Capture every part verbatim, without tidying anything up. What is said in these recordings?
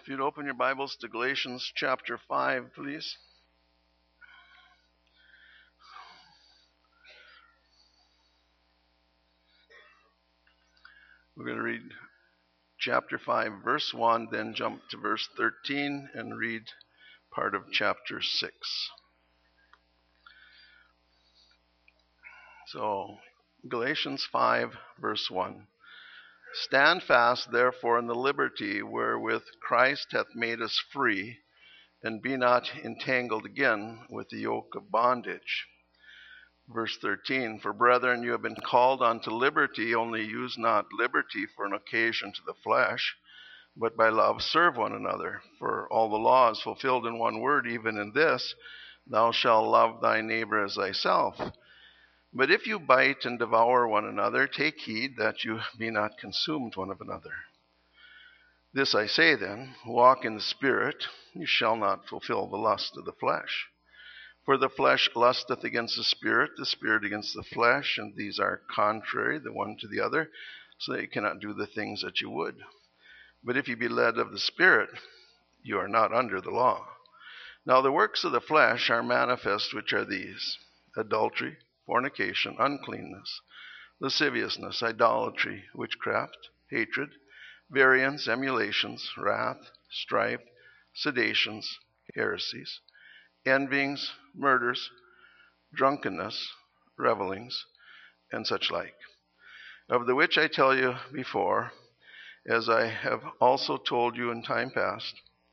If you'd open your Bibles to Galatians chapter five, please. We're going to read chapter five, verse one, then jump to verse thirteen and read part of chapter six. So, Galatians five, verse one. Stand fast, therefore, in the liberty wherewith Christ hath made us free, and be not entangled again with the yoke of bondage. Verse thirteen, for brethren, you have been called unto liberty, only use not liberty for an occasion to the flesh, but by love serve one another. For all the law is fulfilled in one word, even in this, thou shalt love thy neighbor as thyself. But if you bite and devour one another, take heed that you be not consumed one of another. This I say then, walk in the Spirit, you shall not fulfill the lust of the flesh. For the flesh lusteth against the Spirit, the Spirit against the flesh, and these are contrary the one to the other, so that you cannot do the things that you would. But if you be led of the Spirit, you are not under the law. Now the works of the flesh are manifest, which are these: adultery, fornication, uncleanness, lasciviousness, idolatry, witchcraft, hatred, variance, emulations, wrath, strife, seditions, heresies, envyings, murders, drunkenness, revellings, and such like. Of the which I tell you before, as I have also told you in time past,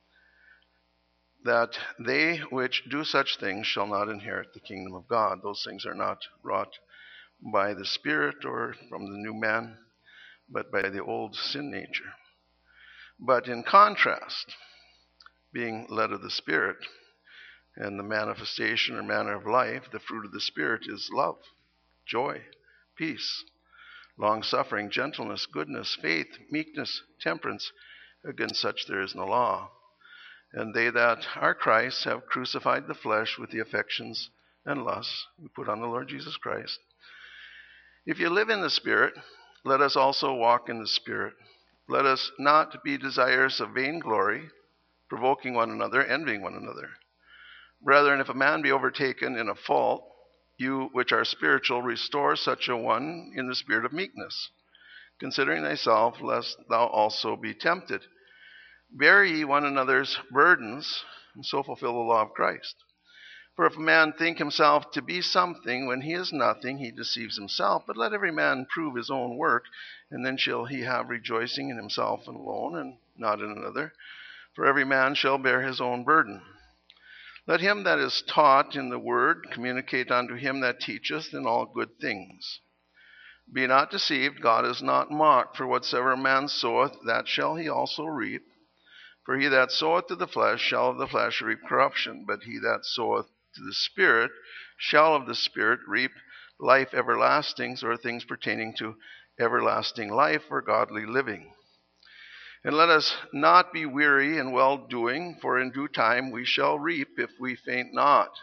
that they which do such things shall not inherit the kingdom of God. Those things are not wrought by the Spirit or from the new man, but by the old sin nature. But in contrast, being led of the Spirit, and the manifestation or manner of life, the fruit of the Spirit is love, joy, peace, long-suffering, gentleness, goodness, faith, meekness, temperance. Against such there is no law. And they that are Christ have crucified the flesh with the affections and lusts. We put on the Lord Jesus Christ. If you live in the Spirit, let us also walk in the Spirit. Let us not be desirous of vainglory, provoking one another, envying one another. Brethren, if a man be overtaken in a fault, you which are spiritual, restore such a one in the spirit of meekness, considering thyself, lest thou also be tempted. Bear ye one another's burdens, and so fulfill the law of Christ. For if a man think himself to be something when he is nothing, he deceives himself. But let every man prove his own work, and then shall he have rejoicing in himself alone, and not in another. For every man shall bear his own burden. Let him that is taught in the word communicate unto him that teacheth in all good things. Be not deceived, God is not mocked. For whatsoever a man soweth, that shall he also reap. For he that soweth to the flesh shall of the flesh reap corruption, but he that soweth to the Spirit shall of the Spirit reap life everlasting, or things pertaining to everlasting life or godly living. And let us not be weary in well-doing, for in due time we shall reap if we faint not.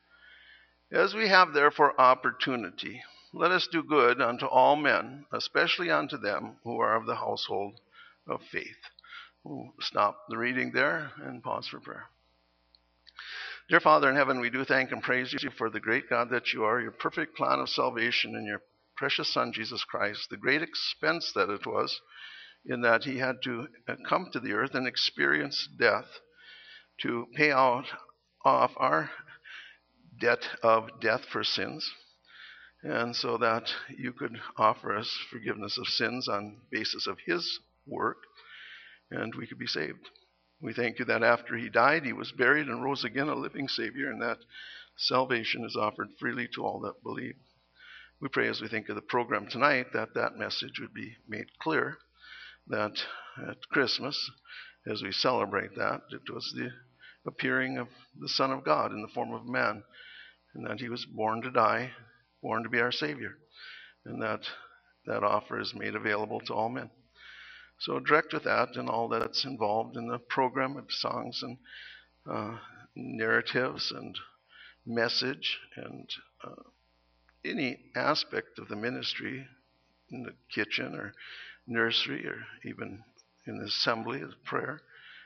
As we have therefore opportunity, let us do good unto all men, especially unto them who are of the household of faith. We'll stop the reading there and pause for prayer. Dear Father in heaven, we do thank and praise you for the great God that you are, your perfect plan of salvation in your precious Son, Jesus Christ, the great expense that it was in that he had to come to the earth and experience death to pay out off our debt of death for sins, and so that you could offer us forgiveness of sins on basis of his work, and we could be saved. We thank you that after he died, he was buried and rose again, a living Savior, and that salvation is offered freely to all that believe. We pray as we think of the program tonight that that message would be made clear, that at Christmas, as we celebrate that, it was the appearing of the Son of God in the form of man, and that he was born to die, born to be our Savior, and that that offer is made available to all men. So direct with that and all that's involved in the program of songs and uh, narratives and message and uh, any aspect of the ministry in the kitchen or nursery or even in the assembly of prayer,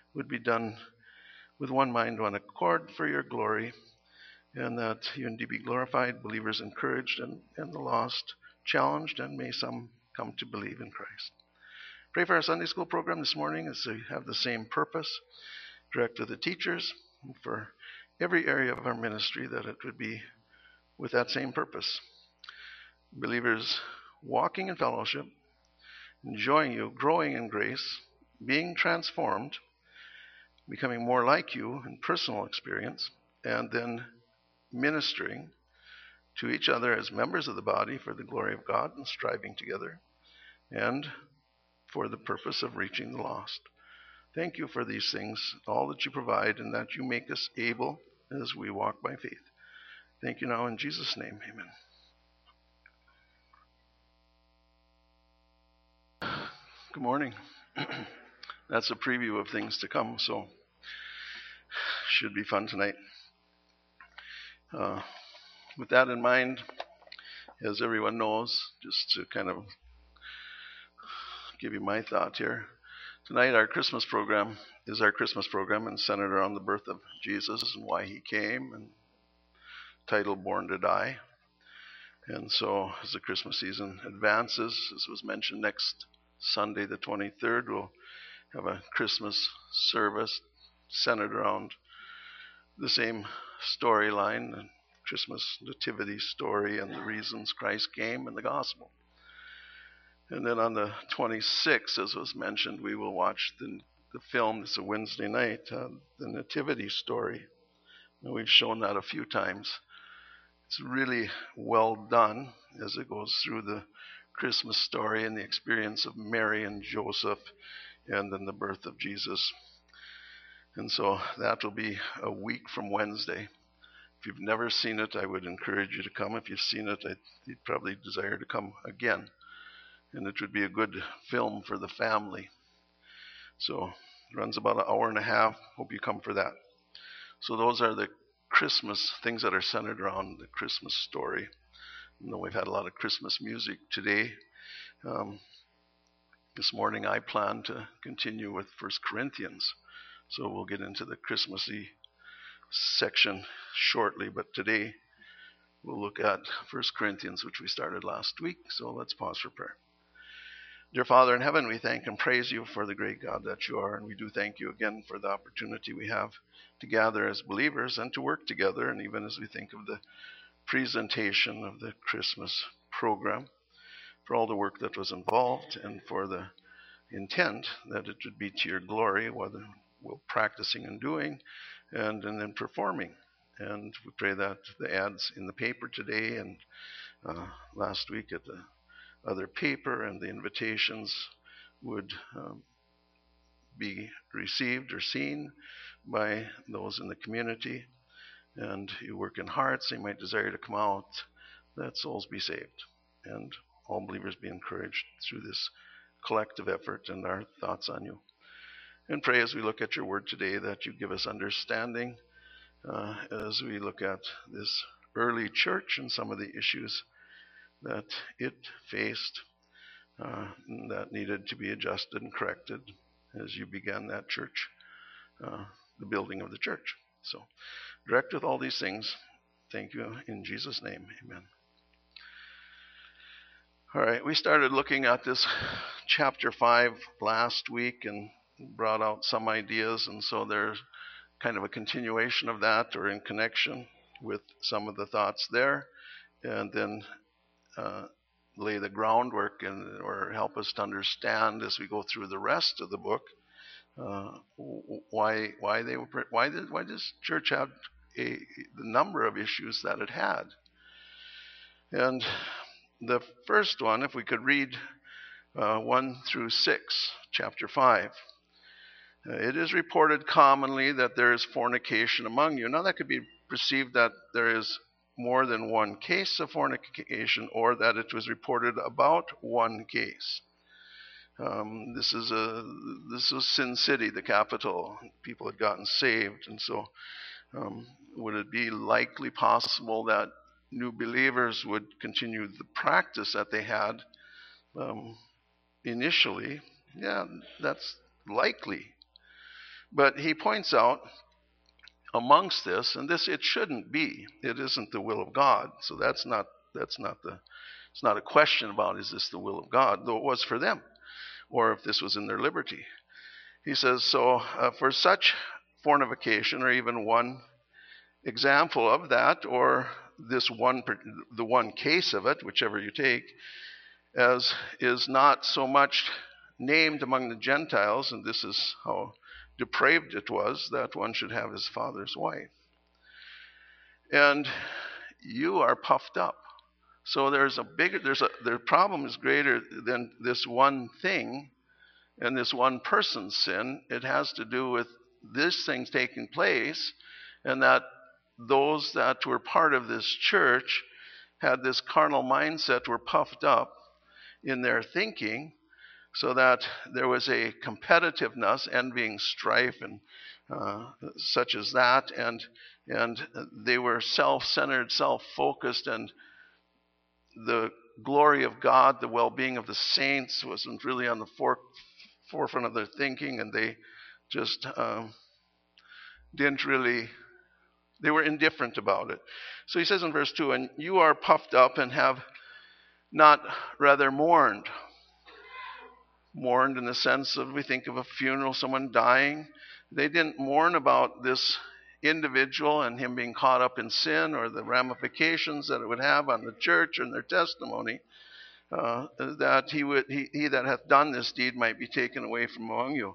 would be done with one mind, one accord for your glory, and that unity be glorified, believers encouraged, and, and the lost challenged, and may some come to believe in Christ. Pray for our Sunday school program this morning as we have the same purpose. Direct with the teachers, and for every area of our ministry that it would be with that same purpose. Believers walking in fellowship, enjoying you, growing in grace, being transformed, becoming more like you in personal experience, and then ministering to each other as members of the body for the glory of God and striving together, and for the purpose of reaching the lost. Thank you for these things, all that you provide, and that you make us able as we walk by faith. Thank you now in Jesus' name, amen. Good morning. That's a preview of things to come, so should be fun tonight. Uh, with that in mind, as everyone knows, just to kind of give you my thought here, tonight our Christmas program is our Christmas program and centered around the birth of Jesus and why he came, and titled Born to Die. And so as the Christmas season advances, as was mentioned, next Sunday the twenty-third, we'll have a Christmas service centered around the same storyline, the Christmas nativity story and the reasons Christ came in the gospel. And then on the twenty-sixth, as was mentioned, we will watch the, the film. It's a Wednesday night, uh, the nativity story. And we've shown that a few times. It's really well done as it goes through the Christmas story and the experience of Mary and Joseph, and then the birth of Jesus. And so that will be a week from Wednesday. If you've never seen it, I would encourage you to come. If you've seen it, I'd, you'd probably desire to come again. And it would be a good film for the family. So it runs about an hour and a half. Hope you come for that. So those are the Christmas things that are centered around the Christmas story. You know, we've had a lot of Christmas music today. Um, this morning I plan to continue with First Corinthians. So we'll get into the Christmassy section shortly. But today we'll look at First Corinthians, which we started last week. So let's pause for prayer. Dear Father in heaven, we thank and praise you for the great God that you are. And we do thank you again for the opportunity we have to gather as believers and to work together. And even as we think of the presentation of the Christmas program, for all the work that was involved and for the intent that it would be to your glory, whether we're practicing and doing and, and then performing. And we pray that the ads in the paper today and uh, last week at the other paper and the invitations would um, be received or seen by those in the community, and you work in hearts, they might desire to come out, that souls be saved, and all believers be encouraged through this collective effort and our thoughts on you. And pray as we look at your word today that you give us understanding uh, as we look at this early church and some of the issues that it faced uh, that needed to be adjusted and corrected as you began that church, uh, the building of the church. So direct with all these things. Thank you in Jesus' name. Amen. All right, we started looking at this chapter five last week and brought out some ideas, and so there's kind of a continuation of that, or in connection with some of the thoughts there, and then uh, lay the groundwork and or help us to understand as we go through the rest of the book uh, why why they were why did why this church had a the number of issues that it had. And the first one, if we could read uh, one through six, chapter five. Uh, it is reported commonly that there is fornication among you. Now that could be perceived that there is more than one case of fornication, or that it was reported about one case. Um, this is a this was Sin City, the capital. People had gotten saved, and so um, would it be likely possible that new believers would continue the practice that they had um, initially? Yeah, that's likely. But he points out amongst this, and this it shouldn't be. It isn't the will of God. So that's not that's not the it's not a question about is this the will of God, though it was for them, or if this was in their liberty. He says, so uh, for such fornication, or even one example of that, or this one the one case of it, whichever you take, as is not so much named among the Gentiles, and this is how depraved it was, that one should have his father's wife. And you are puffed up. So there's a bigger, there's a, the problem is greater than this one thing and this one person's sin. It has to do with this thing taking place, and that those that were part of this church had this carnal mindset, were puffed up in their thinking, so that there was a competitiveness, envying, strife, and uh, such as that, and and they were self-centered, self-focused, and the glory of God, the well-being of the saints, wasn't really on the for- forefront of their thinking, and they just um, didn't really, they were indifferent about it. So he says in verse two, and you are puffed up and have not rather mourned. Mourned in the sense of, we think of a funeral, someone dying. They didn't mourn about this individual and him being caught up in sin, or the ramifications that it would have on the church and their testimony, uh, that he would he, he that hath done this deed might be taken away from among you.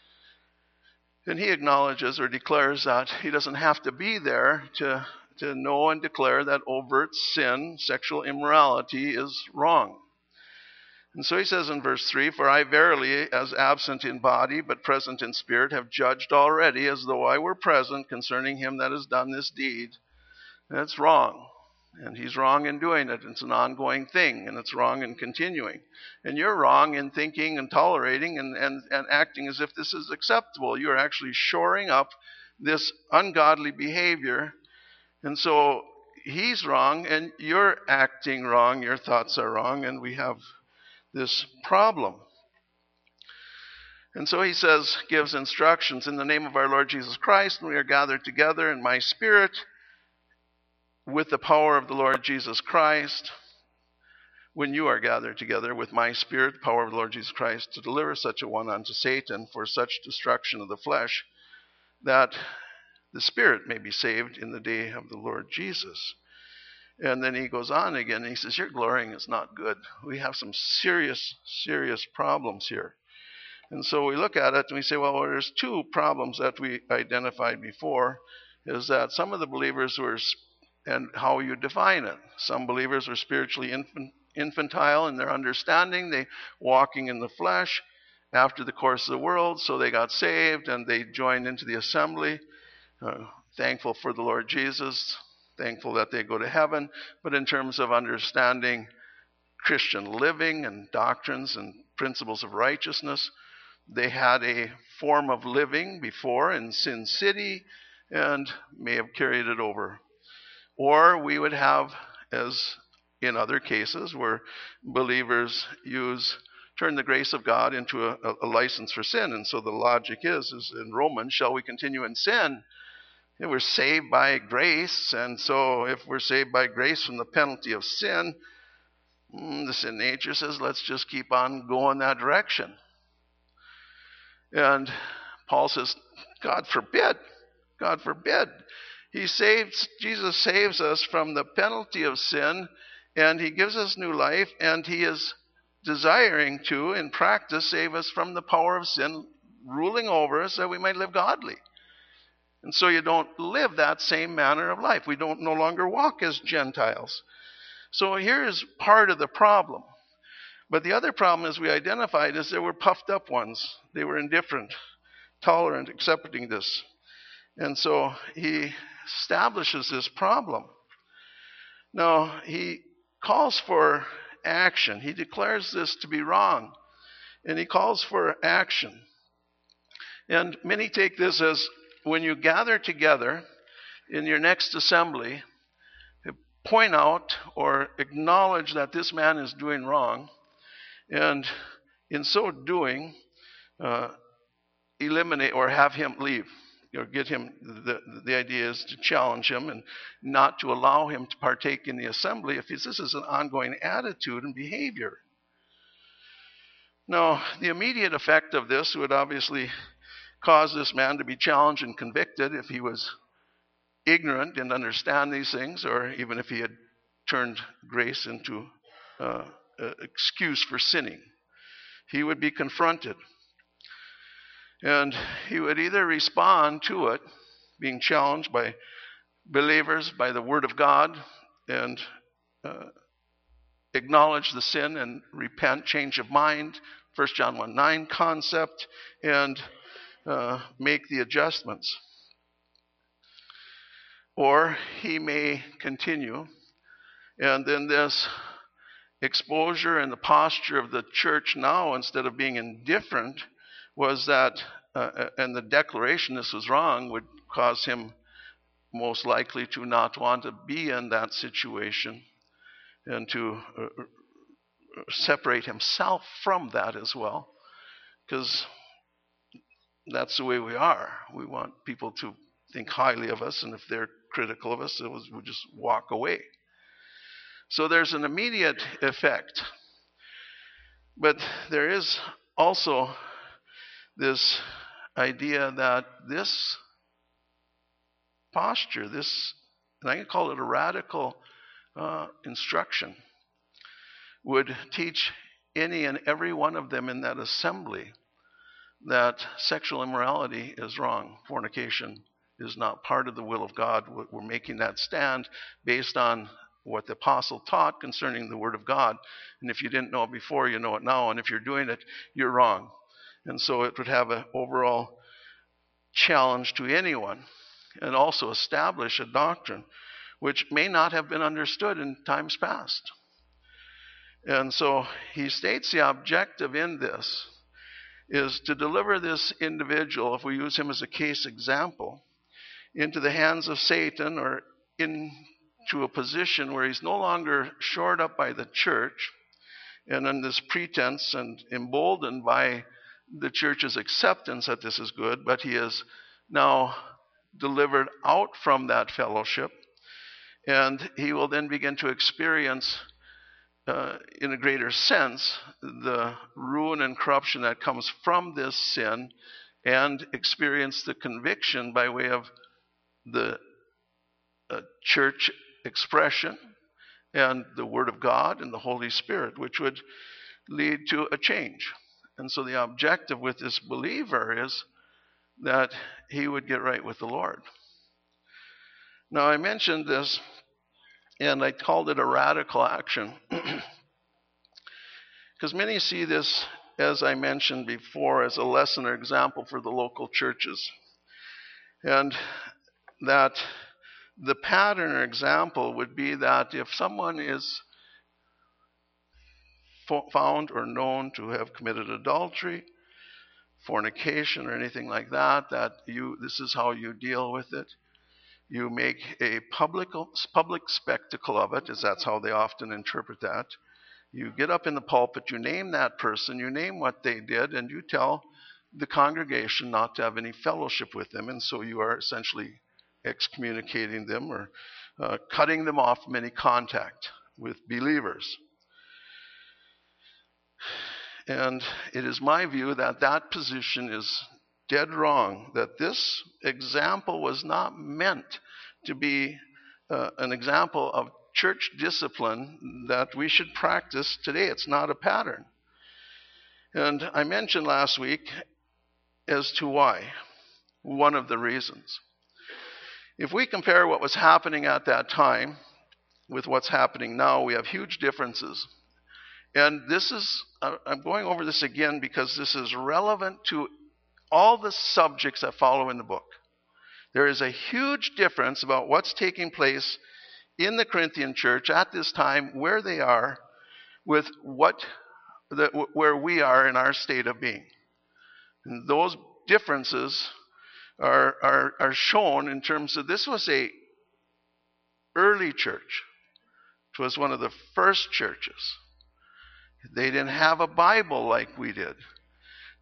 And he acknowledges or declares that he doesn't have to be there to to know and declare that overt sin, sexual immorality, is wrong. And so he says in verse three, for I verily, as absent in body, but present in spirit, have judged already, as though I were present, concerning him that has done this deed. That's wrong. And he's wrong in doing it. It's an ongoing thing, and it's wrong in continuing. And you're wrong in thinking and tolerating and, and, and acting as if this is acceptable. You're actually shoring up this ungodly behavior. And so he's wrong, and you're acting wrong. Your thoughts are wrong, and we have this problem. And so he says, gives instructions in the name of our Lord Jesus Christ, and we are gathered together in my spirit with the power of the Lord Jesus Christ. When you are gathered together with my spirit, the power of the Lord Jesus Christ, to deliver such a one unto Satan for such destruction of the flesh, that the spirit may be saved in the day of the Lord Jesus. And then he goes on again, and he says, your glorying is not good. We have some serious, serious problems here. And so we look at it and we say, well, well there's two problems that we identified before, is that some of the believers were, and how you define it, some believers were spiritually infant, infantile in their understanding. They walking in the flesh after the course of the world, so they got saved and they joined into the assembly, uh, thankful for the Lord Jesus, thankful that they go to heaven. But in terms of understanding Christian living and doctrines and principles of righteousness, they had a form of living before in Sin City and may have carried it over. Or we would have, as in other cases, where believers use turn the grace of God into a, a license for sin. And so the logic is, is in Romans, shall we continue in sin? And we're saved by grace, and so if we're saved by grace from the penalty of sin, the sin nature says, let's just keep on going that direction. And Paul says, God forbid, God forbid. He saves, Jesus saves us from the penalty of sin, and he gives us new life, and he is desiring to, in practice, save us from the power of sin ruling over us, that we might live godly. And so you don't live that same manner of life. We don't no longer walk as Gentiles. So here's part of the problem. But the other problem, as we identified, is there were puffed up ones. They were indifferent, tolerant, accepting this. And so he establishes this problem. Now, he calls for action. He declares this to be wrong. And he calls for action. And many take this as, when you gather together in your next assembly, point out or acknowledge that this man is doing wrong, and in so doing, uh, eliminate or have him leave, or get him, the, the idea is to challenge him and not to allow him to partake in the assembly if this is an ongoing attitude and behavior. Now, the immediate effect of this would obviously cause this man to be challenged and convicted if he was ignorant and understand these things, or even if he had turned grace into uh, an excuse for sinning. He would be confronted. And he would either respond to it, being challenged by believers, by the Word of God, and uh, acknowledge the sin and repent, change of mind, First John one nine concept, and uh, make the adjustments. Or he may continue, and then this exposure and the posture of the church now, instead of being indifferent, was that, uh, and the declaration this was wrong would cause him most likely to not want to be in that situation and to uh, separate himself from that as well, because that's the way we are. We want people to think highly of us, and if they're critical of us, we'll just walk away. So there's an immediate effect. But there is also this idea that this posture, this, and I can call it a radical uh, instruction, would teach any and every one of them in that assembly that sexual immorality is wrong. Fornication is not part of the will of God. We're making that stand based on what the apostle taught concerning the Word of God. And if you didn't know it before, you know it now. And if you're doing it, you're wrong. And so it would have an overall challenge to anyone, and also establish a doctrine which may not have been understood in times past. And so he states the objective in this is to deliver this individual, if we use him as a case example, into the hands of Satan, or into a position where he's no longer shored up by the church and on this pretense and emboldened by the church's acceptance that this is good, but he is now delivered out from that fellowship, and he will then begin to experience uh, in a greater sense the ruin and corruption that comes from this sin, and experience the conviction by way of the uh, church expression and the Word of God and the Holy Spirit, which would lead to a change. And so the objective with this believer is that he would get right with the Lord. Now, I mentioned this, and I called it a radical action, because many see this, as I mentioned before, as a lesson or example for the local churches. And that the pattern or example would be that if someone is found or known to have committed adultery, fornication, or anything like that, that you this is how you deal with it. You make a public public spectacle of it, as that's how they often interpret that. You get up in the pulpit, you name that person, you name what they did, and you tell the congregation not to have any fellowship with them, and so you are essentially excommunicating them, or uh, cutting them off from any contact with believers. And it is my view that that position is dead wrong, that this example was not meant to be uh, an example of church discipline that we should practice today. It's not a pattern. And I mentioned last week as to why, one of the reasons. If we compare what was happening at that time with what's happening now, we have huge differences. And this is, I'm going over this again because this is relevant to all the subjects that follow in the book. There is a huge difference about what's taking place in the Corinthian church at this time, where they are, with what the, where we are in our state of being. And those differences are, are, are shown in terms of, this was a early church. It was one of the first churches. They didn't have a Bible like we did.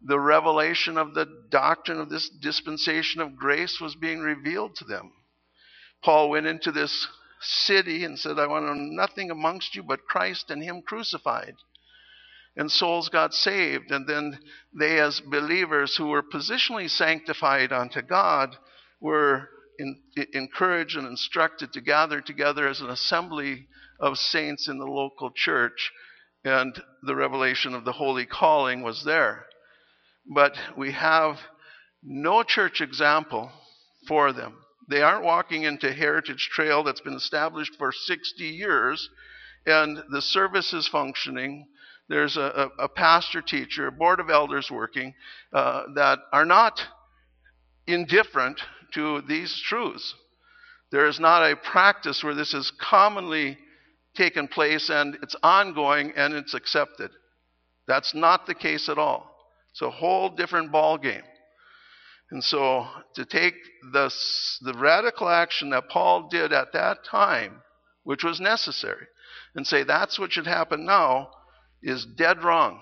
the revelation of the doctrine of this dispensation of grace was being revealed to them. Paul went into this city and said, I want to know nothing amongst you but Christ and him crucified. And souls got saved. And then they, as believers who were positionally sanctified unto God, were in, encouraged and instructed to gather together as an assembly of saints in the local church. And the revelation of the holy calling was there. But we have no church example for them. They aren't walking into Heritage Trail that's been established for sixty years, and the service is functioning. There's a, a, a pastor teacher, a board of elders working uh, that are not indifferent to these truths. There is not a practice where this has commonly taken place and it's ongoing and it's accepted. That's not the case at all. It's a whole different ball game. And so to take the, the radical action that Paul did at that time, which was necessary, and say that's what should happen now, is dead wrong.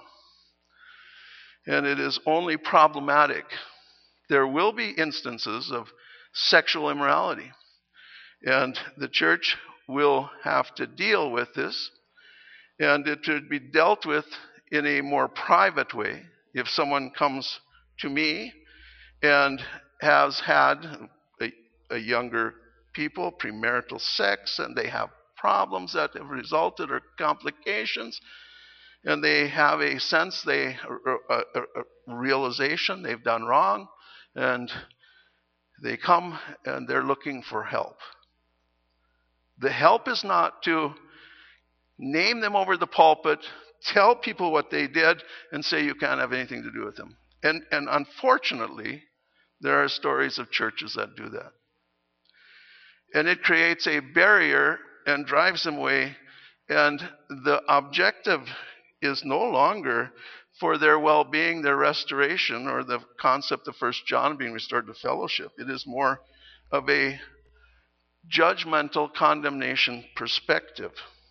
And it is only problematic. There will be instances of sexual immorality. And the church will have to deal with this. And it should be dealt with in a more private way. If someone comes to me and has had a, a younger people, premarital sex, and they have problems that have resulted or complications, and they have a sense, they a, a, a realization they've done wrong, and they come and they're looking for help. The help is not to name them over the pulpit, tell people what they did, and say you can't have anything to do with them. And, and unfortunately, there are stories of churches that do that. And it creates a barrier and drives them away. And the objective is no longer for their well-being, their restoration, or the concept of First John being restored to fellowship. It is more of a judgmental condemnation perspective.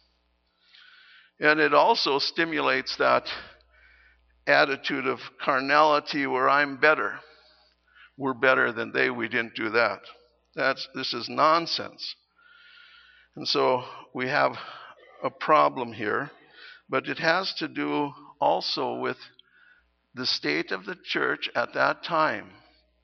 And it also stimulates that attitude of carnality where I'm better. We're better than they. We didn't do that. That's, this is nonsense. And so we have a problem here, but it has to do also with the state of the church at that time.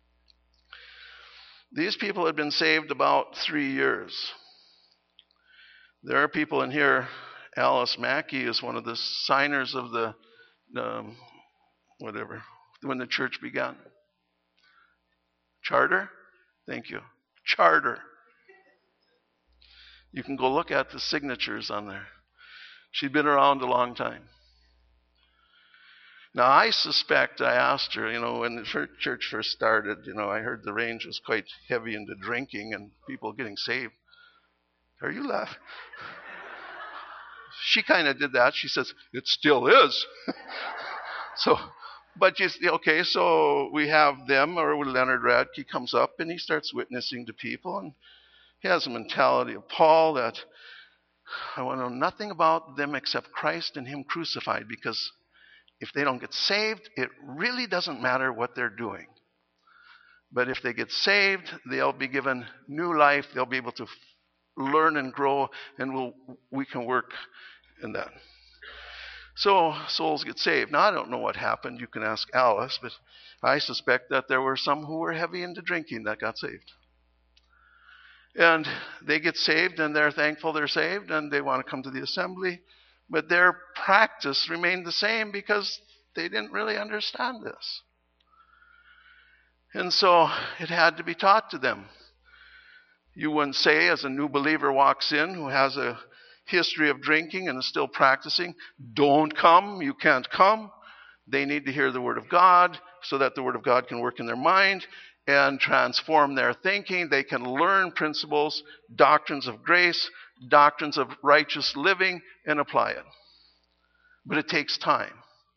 These people had been saved about three years. There are people in here. Alice Mackey is one of the signers of the, um, whatever, when the church began. Charter? Thank you. Charter. You can go look at the signatures on there. She'd been around a long time. Now, I suspect, I asked her, you know, when the church first started, you know, I heard the range was quite heavy into drinking and people getting saved. Are you laughing? She kind of did that. She says, it still is. So, but you okay, so we have them, or Leonard Radke comes up and he starts witnessing to people, and he has a mentality of Paul that I want to know nothing about them except Christ and him crucified, because if they don't get saved, it really doesn't matter what they're doing. But if they get saved, they'll be given new life. They'll be able to f- learn and grow, and we'll, we can work in that. So souls get saved. Now, I don't know what happened. You can ask Alice, but I suspect that there were some who were heavy into drinking that got saved. And they get saved, and they're thankful they're saved, and they want to come to the assembly. But their practice remained the same because they didn't really understand this. And so it had to be taught to them. You wouldn't say, as a new believer walks in who has a history of drinking and is still practicing, don't come, you can't come. They need to hear the Word of God so that the Word of God can work in their mind and transform their thinking. They can learn principles, doctrines of grace, doctrines of righteous living, and apply it. But it takes time.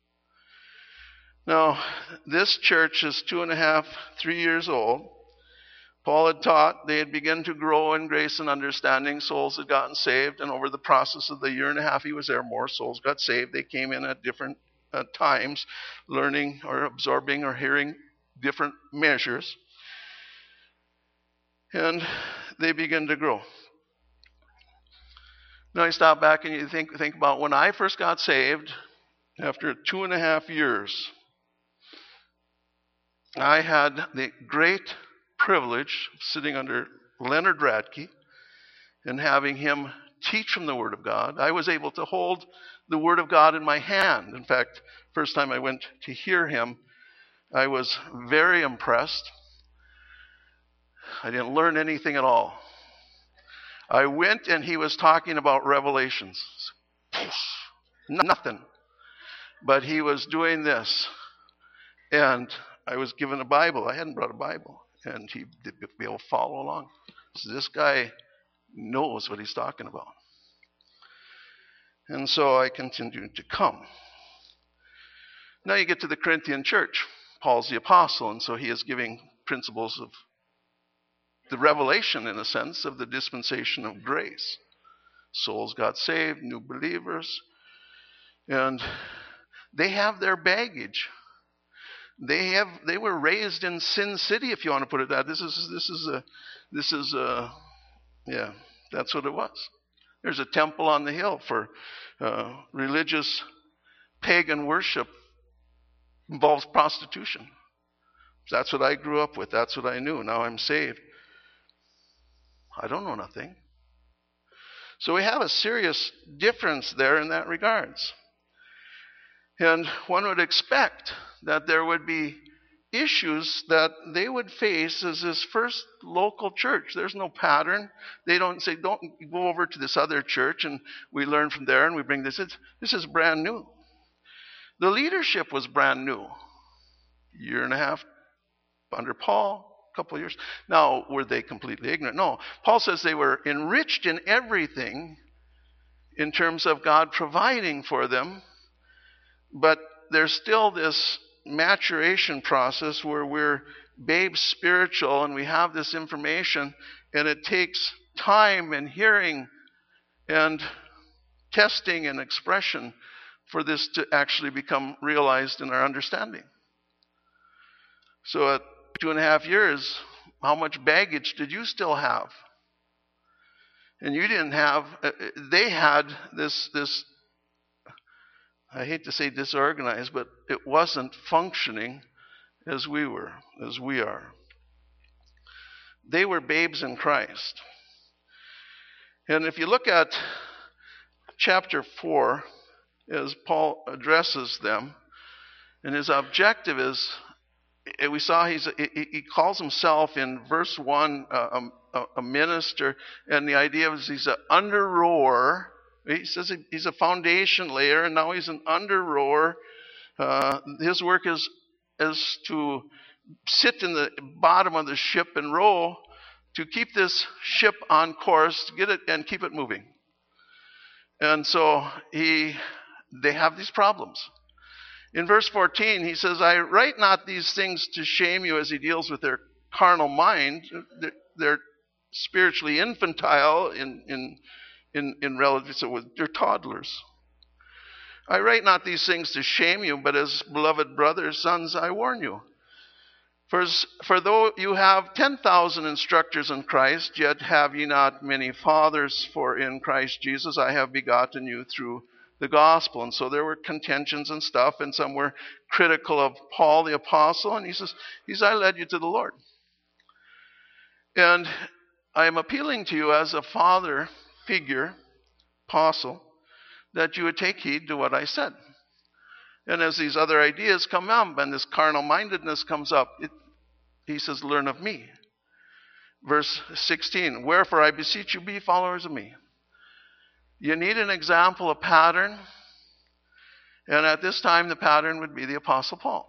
Now, this church is two and a half, three years old. Paul had taught, they had begun to grow in grace and understanding. Souls had gotten saved, and over the process of the year and a half he was there, more souls got saved. They came in at different at times, learning or absorbing or hearing different measures. And they begin to grow. Now you stop back and you think, think about when I first got saved, after two and a half years, I had the great privilege of sitting under Leonard Radke and having him teach from the Word of God. I was able to hold the Word of God in my hand. In fact, first time I went to hear him, I was very impressed. I didn't learn anything at all. I went and he was talking about Revelations. Nothing. But he was doing this. And I was given a Bible. I hadn't brought a Bible. And he did be able to follow along. So this guy knows what he's talking about. And so I continued to come. Now you get to the Corinthian church. Paul's the apostle, and so he is giving principles of the revelation, in a sense, of the dispensation of grace. Souls got saved, new believers, and they have their baggage. They have they were raised in Sin City, if you want to put it that. This is this is a this is a yeah, that's what it was. There's a temple on the hill for uh, religious pagan worship. Involves prostitution. That's what I grew up with. That's what I knew. Now I'm saved. I don't know nothing. So we have a serious difference there in that regards. And one would expect that there would be issues that they would face as this first local church. There's no pattern. They don't say, don't go over to this other church and we learn from there and we bring this. It's, this is brand new. The leadership was brand new. Year and a half under Paul, a couple of years. Now, were they completely ignorant? No. Paul says they were enriched in everything in terms of God providing for them, but there's still this maturation process where we're babes spiritual and we have this information, and it takes time and hearing and testing and expression for this to actually become realized in our understanding. So at two and a half years, how much baggage did you still have? And you didn't have, they had this, this, I hate to say disorganized, but it wasn't functioning as we were, as we are. They were babes in Christ. And if you look at chapter four, as Paul addresses them, and his objective is, we saw he's he calls himself in verse one a, a, a minister, and the idea is he's an under-rower. He says he's a foundation layer, and now he's an under-rower. Uh, his work is is to sit in the bottom of the ship and row to keep this ship on course, to get it and keep it moving. And so he. They have these problems. In verse fourteen, he says, I write not these things to shame you, as he deals with their carnal mind. They're, they're spiritually infantile in, in, in, in relative, so they're toddlers. I write not these things to shame you, but as beloved brothers, sons, I warn you. For, for though you have ten thousand instructors in Christ, yet have ye not many fathers, for in Christ Jesus I have begotten you through the gospel. And so there were contentions and stuff, and some were critical of Paul the apostle, and he says, he says, I led you to the Lord. And I am appealing to you as a father figure, apostle, that you would take heed to what I said. And as these other ideas come up, and this carnal mindedness comes up, it, he says, learn of me. Verse sixteen, wherefore I beseech you, be followers of me. You need an example, a pattern. And at this time, the pattern would be the Apostle Paul.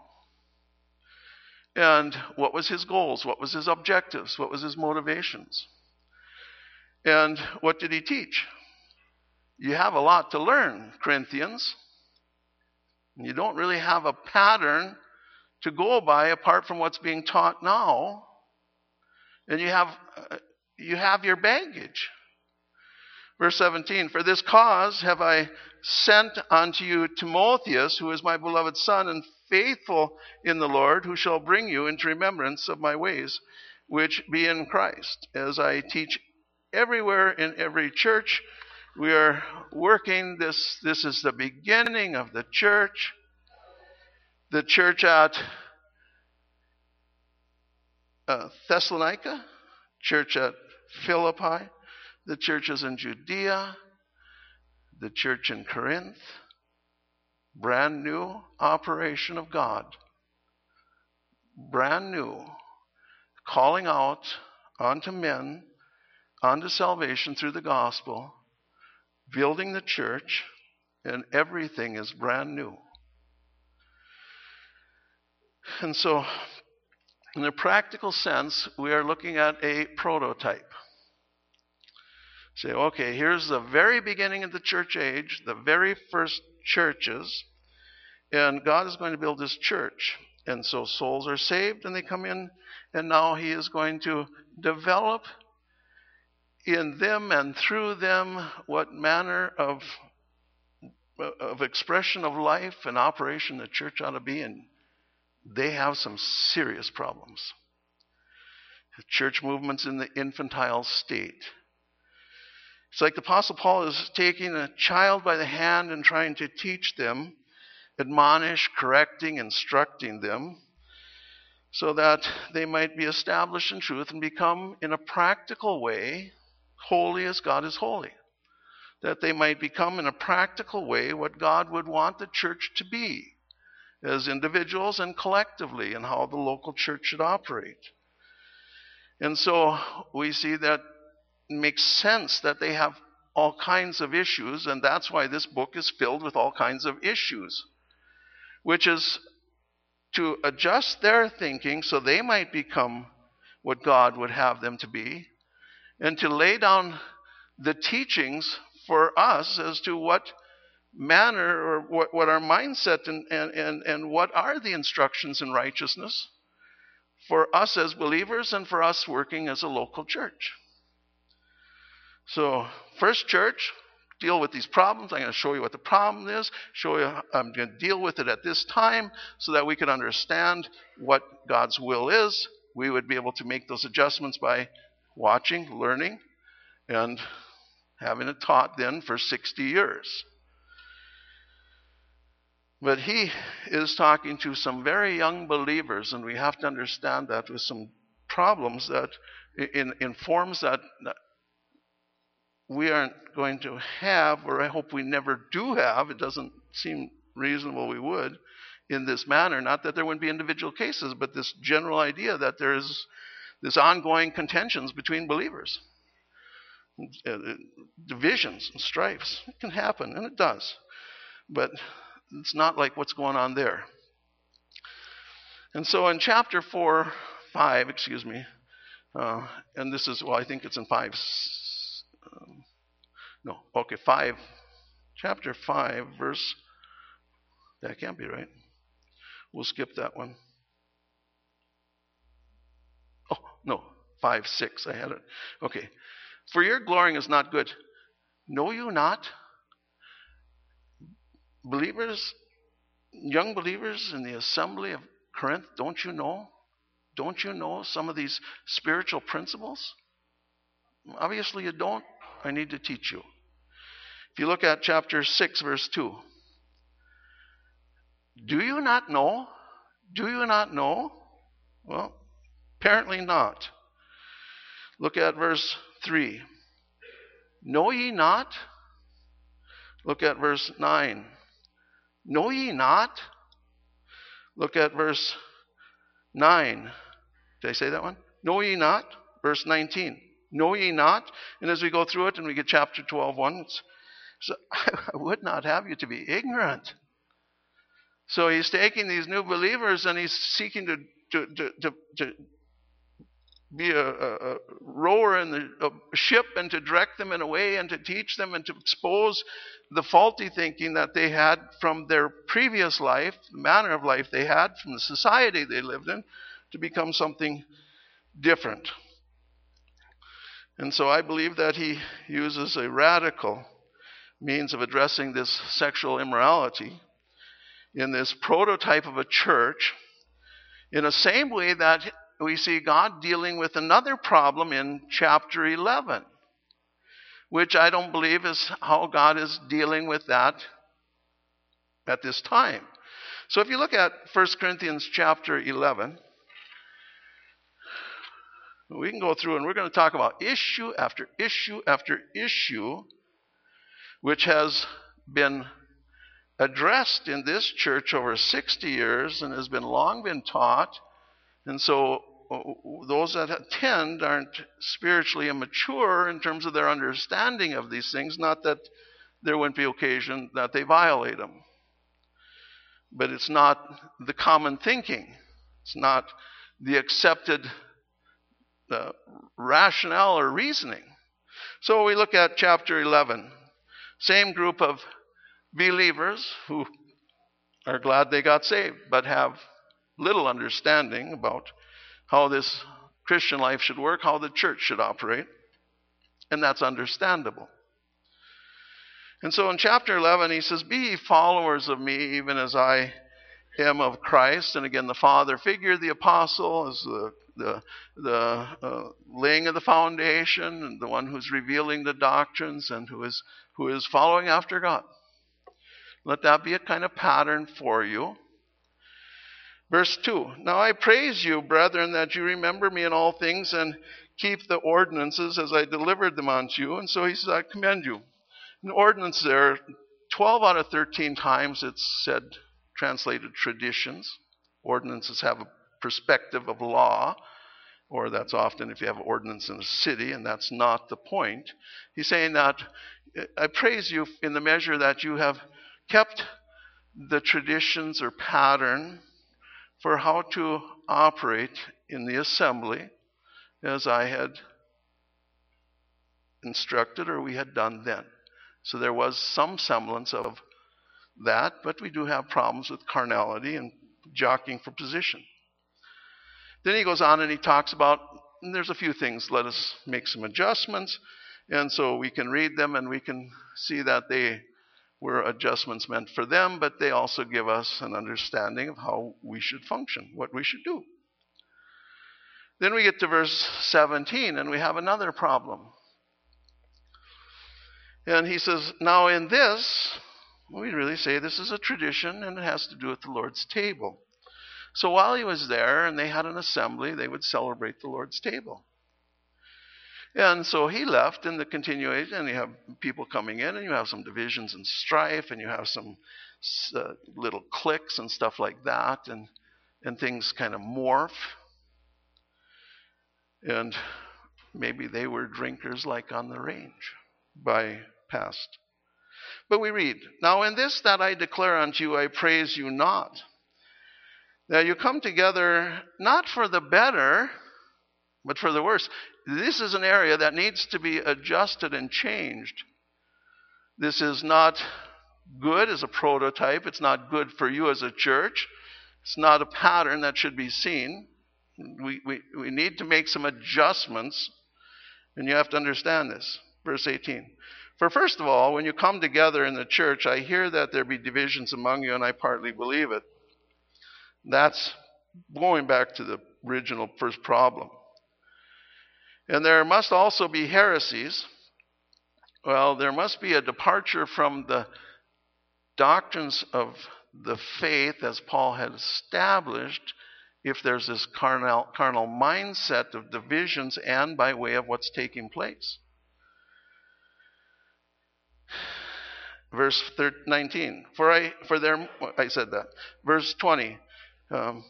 And what was his goals? What was his objectives? What was his motivations? And what did he teach? You have a lot to learn, Corinthians. You don't really have a pattern to go by apart from what's being taught now. And you have, uh, you have your baggage. Verse seventeen, for this cause have I sent unto you Timotheus, who is my beloved son and faithful in the Lord, who shall bring you into remembrance of my ways, which be in Christ, as I teach everywhere in every church. We are working this. This is the beginning of the church. The church at uh, Thessalonica, church at Philippi, the churches in Judea, the church in Corinth. Brand new operation of God. Brand new. Calling out unto men, unto salvation through the gospel, building the church, and everything is brand new. And so, in a practical sense, we are looking at a prototype. Say, okay, here's the very beginning of the church age, the very first churches, and God is going to build this church. And so souls are saved and they come in, and now he is going to develop in them and through them what manner of, of expression of life and operation the church ought to be in. They have some serious problems. The church movement's in the infantile state. It's like the Apostle Paul is taking a child by the hand and trying to teach them, admonish, correcting, instructing them, so that they might be established in truth and become, in a practical way, holy as God is holy. That they might become, in a practical way, what God would want the church to be, as individuals and collectively, and how the local church should operate. And so we see that it makes sense that they have all kinds of issues, and that's why this book is filled with all kinds of issues, which is to adjust their thinking so they might become what God would have them to be, and to lay down the teachings for us as to what manner or what, what our mindset and, and, and, and what are the instructions in righteousness for us as believers and for us working as a local church. So, first church, deal with these problems. I'm going to show you what the problem is, show you I'm going to deal with it at this time so that we can understand what God's will is. We would be able to make those adjustments by watching, learning, and having it taught then for sixty years. But he is talking to some very young believers, and we have to understand that with some problems that in, in forms that we aren't going to have, or I hope we never do have. It doesn't seem reasonable we would in this manner. Not that there wouldn't be individual cases, but this general idea that there is this ongoing contentions between believers. Divisions and strifes. It can happen, and it does. But it's not like what's going on there. And so in chapter four, five, excuse me, uh, and this is, well, I think it's in five, um, no, okay, five, chapter five, verse, that can't be right. We'll skip that one. Oh, no, five, six, I had it. Okay. For your glorying is not good. Know you not? Believers, young believers in the assembly of Corinth, don't you know? Don't you know some of these spiritual principles? Obviously you don't. I need to teach you. If you look at chapter six, verse two. Do you not know? Do you not know? Well, apparently not. Look at verse three. Know ye not? Look at verse nine. Know ye not? Look at verse nine. Did I say that one? Know ye not? Verse nineteen. Know ye not? And as we go through it and we get chapter twelve, one, it's, so I would not have you to be ignorant. So he's taking these new believers and he's seeking to, to, to, to, to be a, a, a rower in the a ship and to direct them in a way and to teach them and to expose the faulty thinking that they had from their previous life, the manner of life they had, from the society they lived in, to become something different. And so I believe that he uses a radical means of addressing this sexual immorality in this prototype of a church, in the same way that we see God dealing with another problem in chapter eleven, which I don't believe is how God is dealing with that at this time. So if you look at First Corinthians chapter eleven, we can go through and we're going to talk about issue after issue after issue, which has been addressed in this church over sixty years and has been long been taught. And so those that attend aren't spiritually immature in terms of their understanding of these things, not that there wouldn't be occasion that they violate them. But it's not the common thinking. It's not the accepted uh, rationale or reasoning. So we look at chapter eleven. Same group of believers who are glad they got saved, but have little understanding about how this Christian life should work, how the church should operate. And that's understandable. And so in chapter eleven, he says, "Be ye followers of me, even as I am of Christ." And again, the father figure, the apostle, is the the, the uh, laying of the foundation, and the one who's revealing the doctrines, and who is who is following after God. Let that be a kind of pattern for you. Verse two, "Now I praise you, brethren, that you remember me in all things, and keep the ordinances as I delivered them unto you." And so he says, I commend you. An ordinance there, twelve out of thirteen times it's said, translated traditions. Ordinances have a perspective of law, or that's often if you have an ordinance in a city, and that's not the point. He's saying that I praise you in the measure that you have kept the traditions or pattern for how to operate in the assembly as I had instructed, or we had done then. So there was some semblance of that, but we do have problems with carnality and jockeying for position. Then he goes on and he talks about, and there's a few things, let us make some adjustments. And so we can read them and we can see that they were adjustments meant for them, but they also give us an understanding of how we should function, what we should do. Then we get to verse seventeen and we have another problem. And he says, "Now in this," we really say this is a tradition and it has to do with the Lord's table. So while he was there and they had an assembly, they would celebrate the Lord's table. And so he left in the continuation, and you have people coming in, and you have some divisions and strife, and you have some uh, little cliques and stuff like that, and, and things kind of morph. And maybe they were drinkers like on the range by past. But we read, "Now in this that I declare unto you, I praise you not, that you come together not for the better, but for the worse." This is an area that needs to be adjusted and changed. This is not good as a prototype. It's not good for you as a church. It's not a pattern that should be seen. We, we, we need to make some adjustments, and you have to understand this. Verse eighteen. "For first of all, when you come together in the church, I hear that there be divisions among you, and I partly believe it." That's going back to the original first problem. "And there must also be heresies." Well, there must be a departure from the doctrines of the faith as Paul had established if there's this carnal, carnal mindset of divisions and by way of what's taking place. Verse nineteen. For I, for there, I said that. Verse twenty. Um,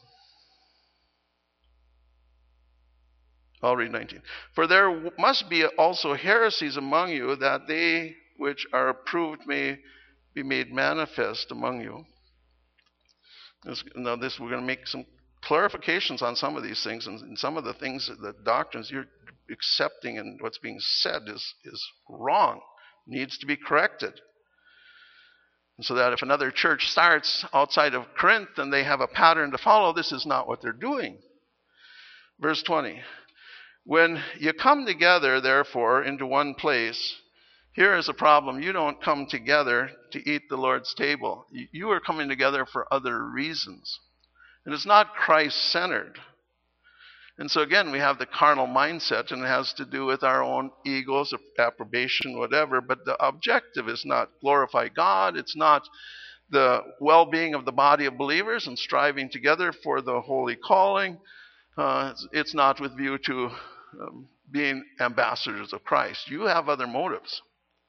I'll read nineteen. "For there must be also heresies among you, that they which are approved may be made manifest among you." This, now, this we're going to make some clarifications on some of these things, and, and some of the things, the doctrines you're accepting and what's being said is is wrong, needs to be corrected. And so that if another church starts outside of Corinth and they have a pattern to follow, this is not what they're doing. Verse twenty. When you come together, therefore, into one place, here is a problem. You don't come together to eat the Lord's table. You are coming together for other reasons. And it's not Christ-centered. And so again, we have the carnal mindset, and it has to do with our own egos, approbation, whatever. But the objective is not glorify God. It's not the well-being of the body of believers and striving together for the holy calling. Uh, it's, it's not with view to um, being ambassadors of Christ. You have other motives.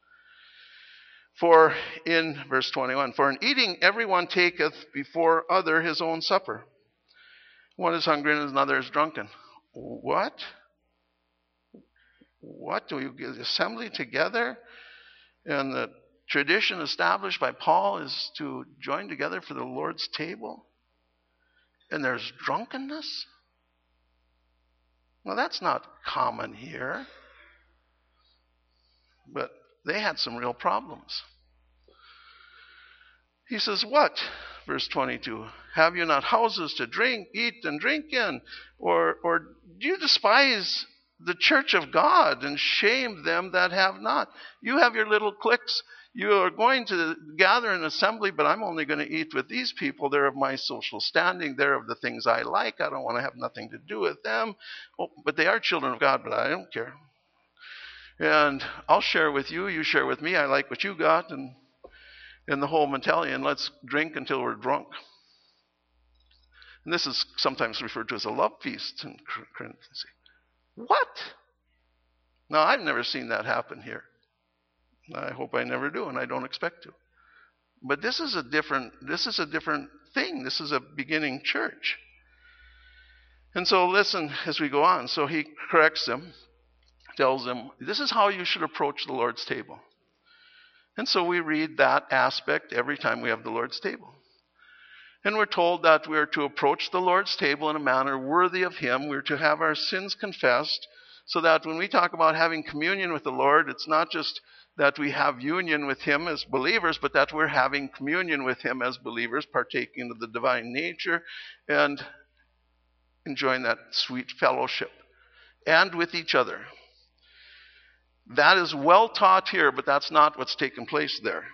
For in verse twenty-one, for in eating everyone taketh before other his own supper. One is hungry and another is drunken. What? What? Do you get assembly together? And the tradition established by Paul is to join together for the Lord's table? And there's drunkenness? Well, that's not common here. But they had some real problems. He says, what? Verse twenty-two, have you not houses to drink, eat, and drink in? Or, or do you despise the church of God and shame them that have not? You have your little cliques. You are going to gather an assembly, but I'm only going to eat with these people. They're of my social standing. They're of the things I like. I don't want to have nothing to do with them. Oh, but they are children of God, but I don't care. And I'll share with you. You share with me. I like what you got. And in the whole mentality, and let's drink until we're drunk. And this is sometimes referred to as a love feast in Christianity. What? Now, I've never seen that happen here. I hope I never do, and I don't expect to. But this is a different, this is a different thing. This is a beginning church. And so listen as we go on. So he corrects them, tells them, this is how you should approach the Lord's table. And so we read that aspect every time we have the Lord's table. And we're told that we're to approach the Lord's table in a manner worthy of Him. We're to have our sins confessed, so that when we talk about having communion with the Lord, it's not just that we have union with Him as believers, but that we're having communion with Him as believers, partaking of the divine nature and enjoying that sweet fellowship, and with each other. That is well taught here, but that's not what's taken place there.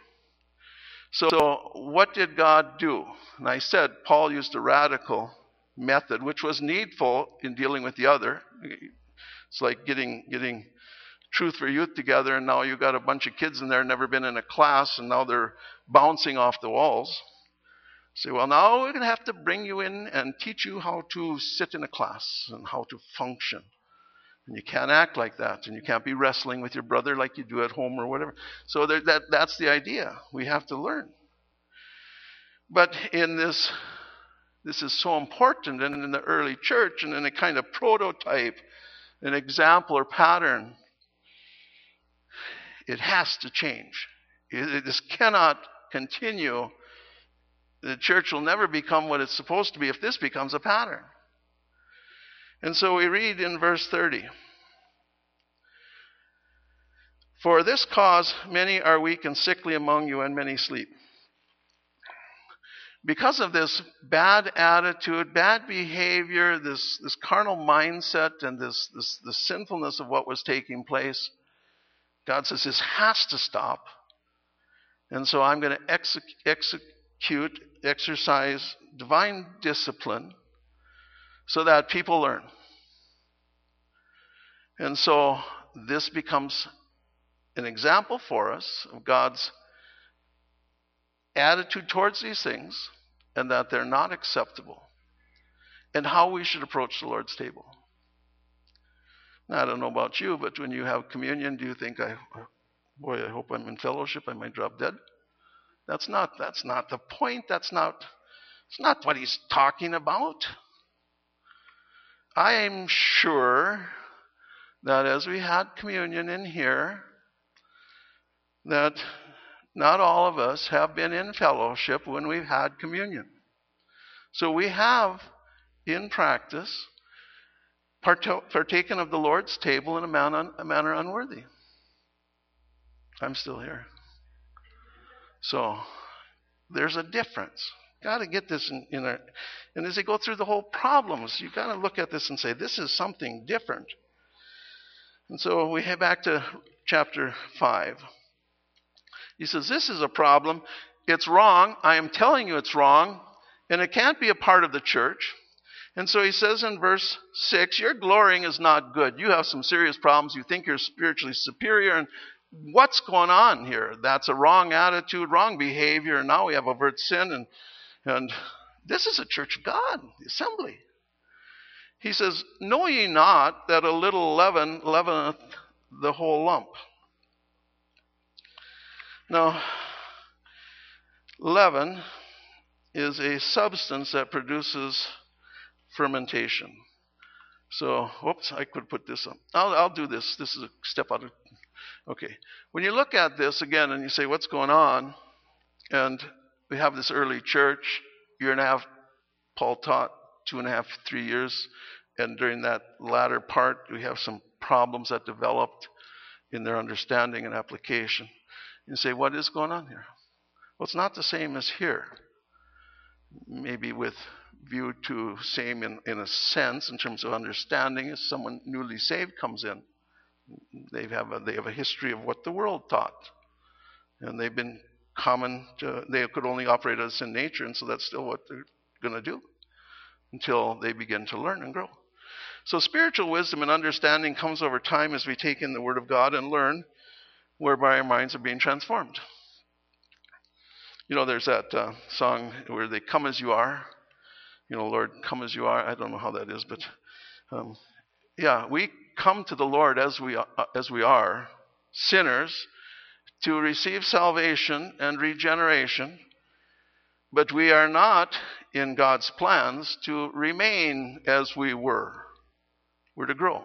So what did God do? And I said Paul used a radical method, which was needful in dealing with the other. It's like getting getting Truth for Youth together, and now you've got a bunch of kids in there, never been in a class, and now they're bouncing off the walls. Say, well, now we're going to have to bring you in and teach you how to sit in a class and how to function. And you can't act like that, and you can't be wrestling with your brother like you do at home or whatever. So there, that that's the idea. We have to learn. But in this, this is so important, and in the early church, and in a kind of prototype, an example or pattern, it has to change. It, this cannot continue. The church will never become what it's supposed to be if this becomes a pattern. And so we read in verse thirty, for this cause many are weak and sickly among you, and many sleep. Because of this bad attitude, bad behavior, this, this carnal mindset, and this, this the sinfulness of what was taking place, God says this has to stop. And so I'm going to exec- execute, exercise divine discipline so that people learn. And so this becomes an example for us of God's attitude towards these things, and that they're not acceptable, and how we should approach the Lord's table. Now, I don't know about you, but when you have communion, do you think, I, boy, I hope I'm in fellowship, I might drop dead? That's not, that's not the point. That's not, it's not what he's talking about. I am sure that as we had communion in here, that not all of us have been in fellowship when we've had communion. So we have, in practice, partaken of the Lord's table in a manner, a manner unworthy. I'm still here. So there's a difference. Got to get this in, in our, and as they go through the whole problems, you got to look at this and say, this is something different. And so we head back to chapter five. He says, this is a problem. It's wrong. I am telling you it's wrong. And it can't be a part of the church. And so he says in verse six, your glorying is not good. You have some serious problems. You think you're spiritually superior. And what's going on here? That's a wrong attitude, wrong behavior. And now we have overt sin. And, and this is a church of God, the assembly. He says, know ye not that a little leaven leaveneth the whole lump? Now, leaven is a substance that produces fermentation. So, whoops, I could put this up. I'll, I'll do this. This is a step out of... Okay. When you look at this again and you say, what's going on? And we have this early church, year and a half, Paul taught, two and a half, three years. And during that latter part, we have some problems that developed in their understanding and application. You say, what is going on here? Well, it's not the same as here. Maybe with view to same in, in a sense in terms of understanding as someone newly saved comes in. They have a, they have a history of what the world taught. And they've been common to, they could only operate as in nature, and so that's still what they're going to do until they begin to learn and grow. So spiritual wisdom and understanding comes over time as we take in the Word of God and learn, whereby our minds are being transformed. You know, there's that uh, song where they come as you are. You know, Lord, come as you are. I don't know how that is, but um, yeah, we come to the Lord as we, uh, as we are, sinners, to receive salvation and regeneration, but we are not in God's plans to remain as we were. We're to grow.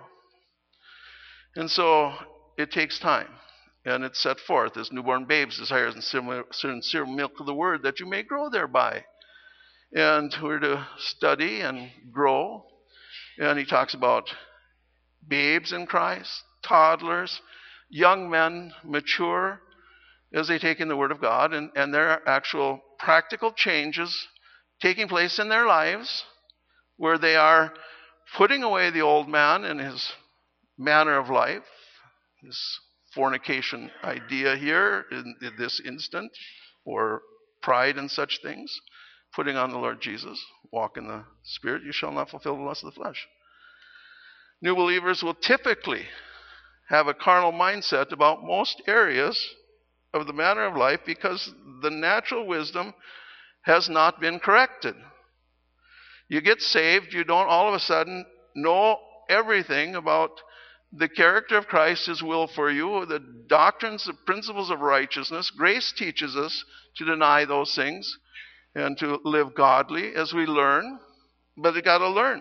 And so it takes time. And it's set forth as newborn babes desires and sincere milk of the word that you may grow thereby. And we're to study and grow. And he talks about babes in Christ, toddlers, young men, mature, as they take in the word of God. And, and there are actual practical changes taking place in their lives where they are putting away the old man and his manner of life, his fornication idea here in, in this instant, or pride and such things, putting on the Lord Jesus, walk in the Spirit, you shall not fulfill the lust of the flesh. New believers will typically have a carnal mindset about most areas of the manner of life because the natural wisdom has not been corrected. You get saved, you don't all of a sudden know everything about the character of Christ, his will for you, the doctrines, the principles of righteousness. Grace teaches us to deny those things and to live godly as we learn, but you got to learn.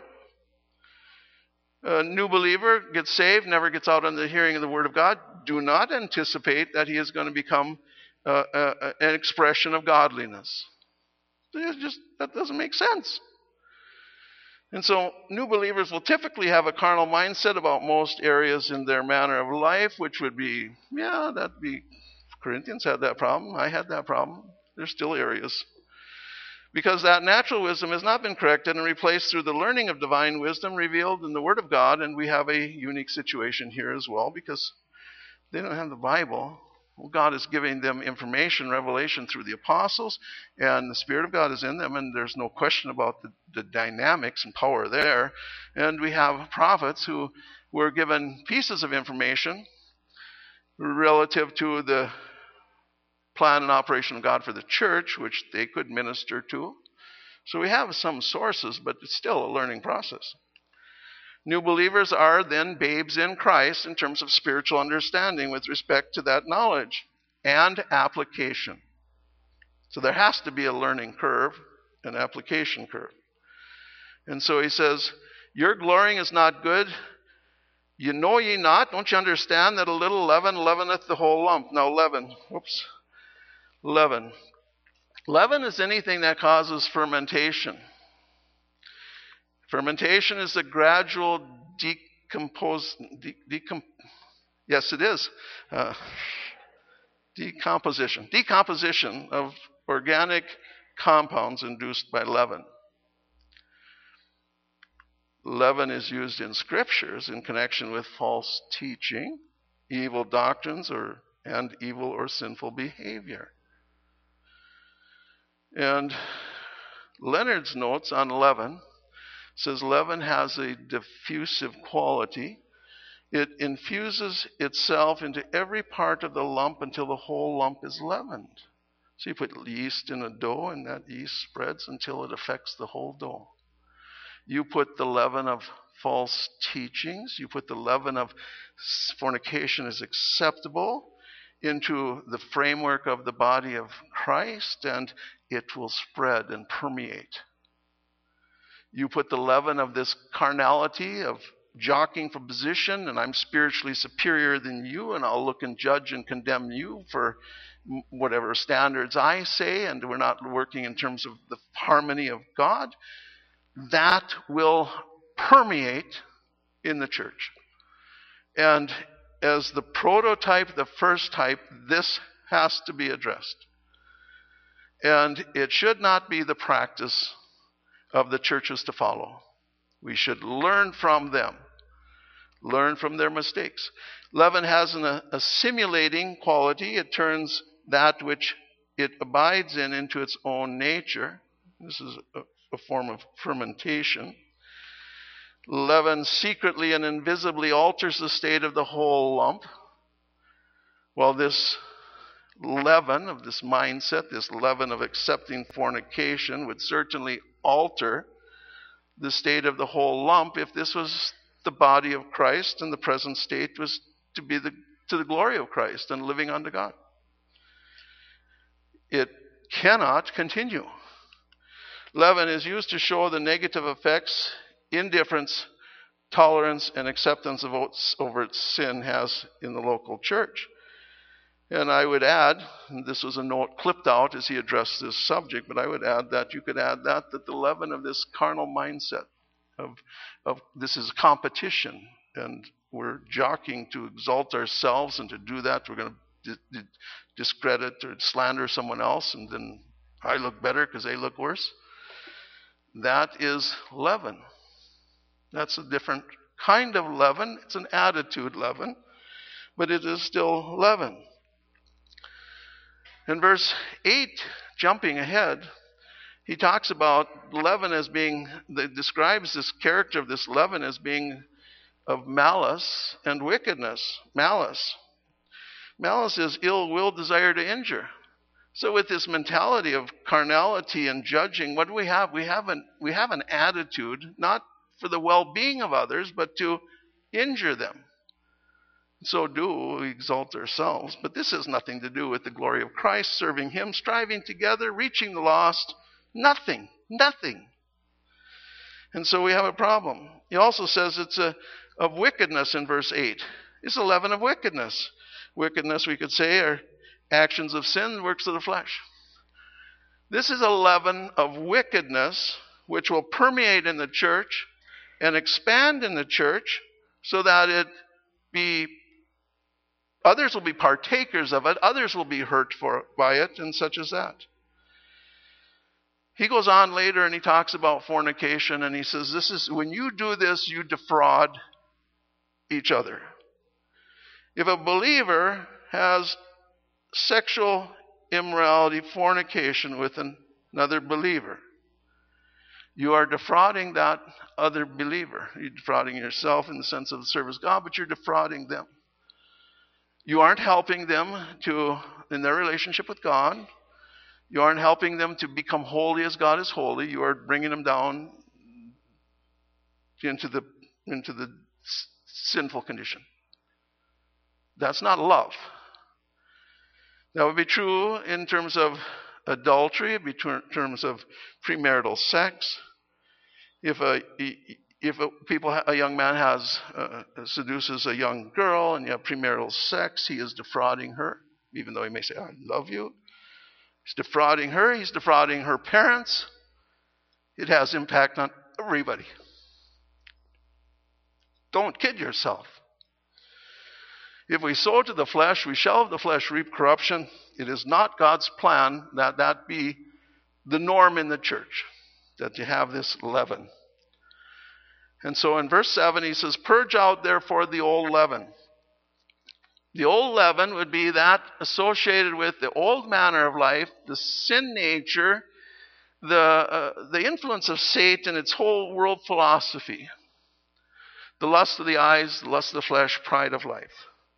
A new believer gets saved, never gets out on the hearing of the word of God. Do not anticipate that he is going to become uh, uh, an expression of godliness. It's just, that doesn't make sense. And so new believers will typically have a carnal mindset about most areas in their manner of life, which would be, yeah, that'd be, Corinthians had that problem. I had that problem. There's still areas. Because that natural wisdom has not been corrected and replaced through the learning of divine wisdom revealed in the Word of God. And we have a unique situation here as well because they don't have the Bible. Well, God is giving them information, revelation through the apostles, and the Spirit of God is in them, and there's no question about the, the dynamics and power there. And we have prophets who were given pieces of information relative to the plan and operation of God for the church, which they could minister to. So we have some sources, but it's still a learning process. New believers are then babes in Christ in terms of spiritual understanding with respect to that knowledge and application. So there has to be a learning curve, an application curve. And so he says, your glorying is not good. You know ye not, don't you understand that a little leaven leaveneth the whole lump? Now leaven, whoops, leaven. Leaven is anything that causes fermentation. Fermentation is the gradual decompose, de, decom, yes, it is, uh, decomposition. Decomposition of organic compounds induced by leaven. Leaven is used in scriptures in connection with false teaching, evil doctrines, or and evil or sinful behavior. And Leonard's notes on leaven says leaven has a diffusive quality. It infuses itself into every part of the lump until the whole lump is leavened. So you put yeast in a dough, and that yeast spreads until it affects the whole dough. You put the leaven of false teachings, you put the leaven of fornication is acceptable into the framework of the body of Christ, and it will spread and permeate. You put the leaven of this carnality, of jockeying for position, and I'm spiritually superior than you, and I'll look and judge and condemn you for whatever standards I say, and we're not working in terms of the harmony of God. That will permeate in the church. And as the prototype, the first type, this has to be addressed. And it should not be the practice of the churches to follow. We should learn from them, learn from their mistakes. Leaven has an assimilating quality. It turns that which it abides in into its own nature. This is a, a form of fermentation. Leaven secretly and invisibly alters the state of the whole lump. Well, this leaven of this mindset, this leaven of accepting fornication, would certainly alter the state of the whole lump if this was the body of Christ and the present state was to be the, to the glory of Christ and living unto God. It cannot continue. Leaven is used to show the negative effects indifference, tolerance, and acceptance of overt sin has in the local church. And I would add, and this was a note clipped out as he addressed this subject, but I would add that you could add that, that the leaven of this carnal mindset of, of this is competition, and we're jockeying to exalt ourselves, and to do that we're going to di- di- discredit or slander someone else, and then I look better because they look worse. That is leaven. That's a different kind of leaven. It's an attitude leaven, but it is still leaven. In verse eight, jumping ahead, he talks about leaven as being, describes this character of this leaven as being of malice and wickedness. Malice. Malice is ill will, desire to injure. So with this mentality of carnality and judging, what do we have? We have an, we have an attitude, not for the well-being of others, but to injure them. So do we exalt ourselves. But this has nothing to do with the glory of Christ, serving him, striving together, reaching the lost. Nothing. Nothing. And so we have a problem. He also says it's a of wickedness in verse eight. It's a leaven of wickedness. Wickedness, we could say, are actions of sin, works of the flesh. This is a leaven of wickedness which will permeate in the church and expand in the church so that it be, others will be partakers of it, others will be hurt for by it, and such as that. He goes on later and he talks about fornication, and he says, this is when you do this, you defraud each other. If a believer has sexual immorality, fornication with another believer, you are defrauding that other believer. You're defrauding yourself in the sense of the service of God, but you're defrauding them. You aren't helping them to, in their relationship with God. You aren't helping them to become holy as God is holy. You are bringing them down into the, into the sinful condition. That's not love. That would be true in terms of adultery. It would be true in terms of premarital sex. If a if a, people a young man has uh, seduces a young girl and you have premarital sex, he is defrauding her, even though he may say, "I love you." He's defrauding her. He's defrauding her parents. It has impact on everybody. Don't kid yourself. If we sow to the flesh, we shall of the flesh reap corruption. It is not God's plan that that be the norm in the church, that you have this leaven. And so in verse seven, he says, purge out therefore the old leaven. The old leaven would be that associated with the old manner of life, the sin nature, the, uh, the influence of Satan, its whole world philosophy, the lust of the eyes, the lust of the flesh, pride of life.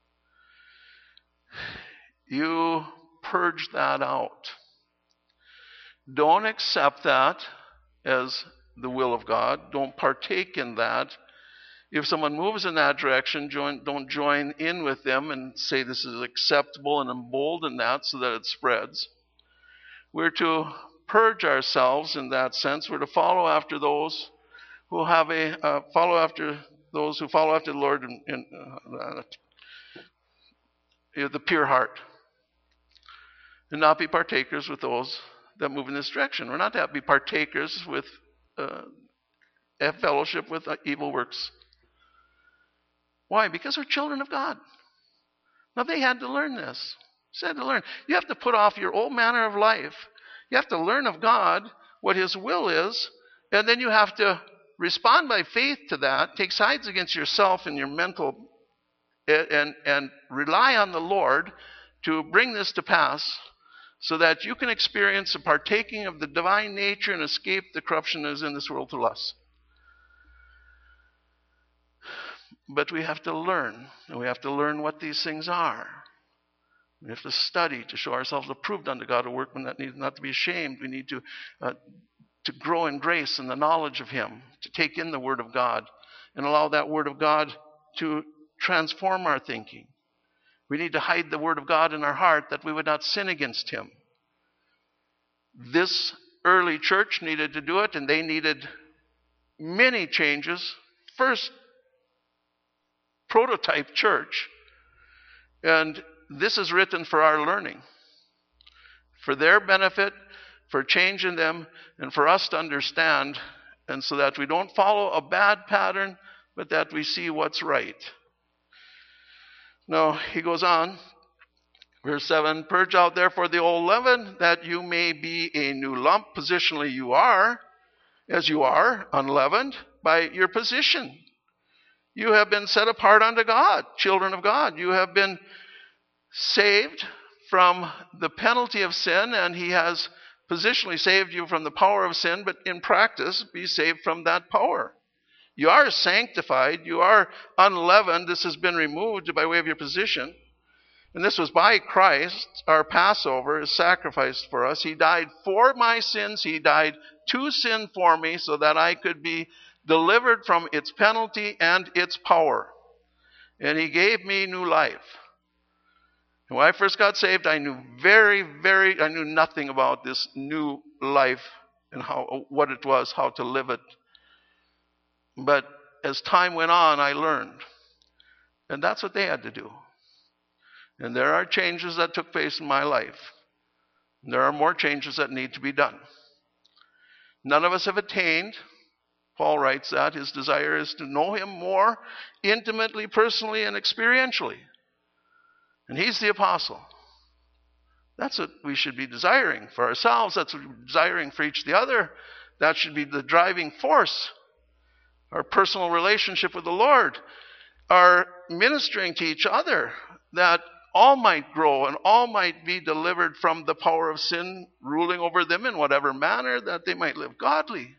You purge that out. Don't accept that as the will of God. Don't partake in that. If someone moves in that direction, join, don't join in with them and say this is acceptable and embolden that so that it spreads. We're to purge ourselves in that sense. We're to follow after those who have a uh, follow after those who follow after the Lord in, in uh, uh, the pure heart, and not be partakers with those that move in this direction. We're not to be partakers with uh, a fellowship with uh, evil works. Why? Because we're children of God. Now they had to learn this. They had to learn. You have to put off your old manner of life. You have to learn of God what His will is, and then you have to respond by faith to that, take sides against yourself and your mental, and, and, and rely on the Lord to bring this to pass so that you can experience a partaking of the divine nature and escape the corruption that is in this world through lust. But we have to learn, and we have to learn what these things are. We have to study to show ourselves approved unto God, a workman that needs not to be ashamed. We need to uh, to grow in grace and the knowledge of Him, to take in the Word of God and allow that Word of God to transform our thinking. We need to hide the Word of God in our heart that we would not sin against Him. This early church needed to do it, and they needed many changes. First prototype church. And this is written for our learning, for their benefit, for change in them, and for us to understand, and so that we don't follow a bad pattern, but that we see what's right. Now, he goes on, verse seven, purge out therefore the old leaven, that you may be a new lump. Positionally you are, as you are, unleavened by your position. You have been set apart unto God, children of God. You have been saved from the penalty of sin, and He has positionally saved you from the power of sin, but in practice, be saved from that power. You are sanctified. You are unleavened. This has been removed by way of your position. And this was by Christ, our Passover, is sacrificed for us. He died for my sins. He died to sin for me so that I could be delivered from its penalty and its power. And He gave me new life. And when I first got saved, I knew very, very, I knew nothing about this new life and how what it was, how to live it. But as time went on, I learned. And that's what they had to do. And there are changes that took place in my life. And there are more changes that need to be done. None of us have attained. Paul writes that his desire is to know Him more intimately, personally, and experientially. And he's the apostle. That's what we should be desiring for ourselves. That's what we're desiring for each the other. That should be the driving force. Our personal relationship with the Lord. Our ministering to each other, that all might grow and all might be delivered from the power of sin ruling over them in whatever manner, that they might live godly.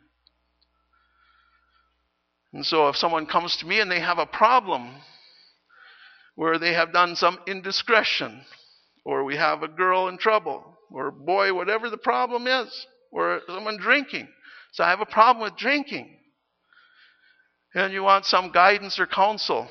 And so if someone comes to me and they have a problem where they have done some indiscretion, or we have a girl in trouble, or a boy, whatever the problem is, or someone drinking. So I have a problem with drinking. And you want some guidance or counsel.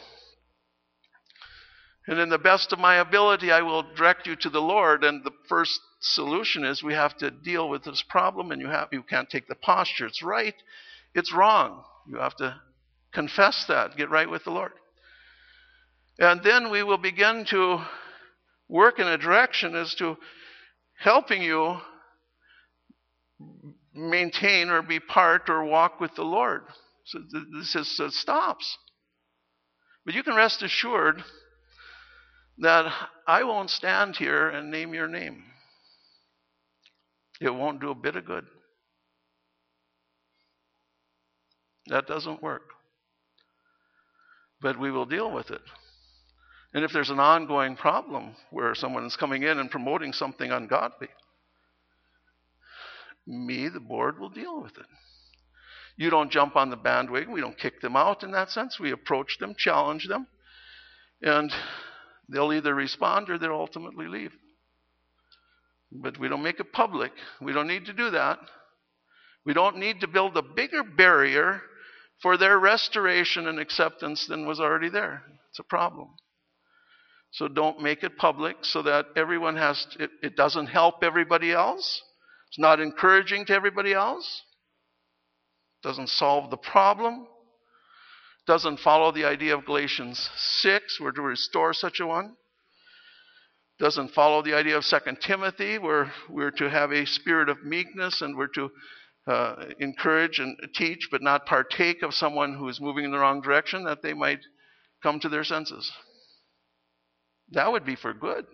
And in the best of my ability, I will direct you to the Lord. And the first solution is we have to deal with this problem, and you have you can't take the posture. It's right, it's wrong. You have to confess that, get right with the Lord. And then we will begin to work in a direction as to helping you maintain or be part or walk with the Lord. So this is, so it stops. But you can rest assured that I won't stand here and name your name. It won't do a bit of good. That doesn't work. but we will deal with it. And if there's an ongoing problem where someone is coming in and promoting something ungodly, me, the board, will deal with it. You don't jump on the bandwagon. We don't kick them out in that sense. We approach them, challenge them, and they'll either respond or they'll ultimately leave. But we don't make it public. We don't need to do that. We don't need to build a bigger barrier for their restoration and acceptance than was already there. It's a problem. So don't make it public so that everyone has to, it, it doesn't help everybody else. It's not encouraging to everybody else. Doesn't solve the problem. Doesn't follow the idea of Galatians six, we're to restore such a one. Doesn't follow the idea of Second Timothy, where we're to have a spirit of meekness and we're to uh, encourage and teach, but not partake of someone who is moving in the wrong direction, that they might come to their senses. That would be for good.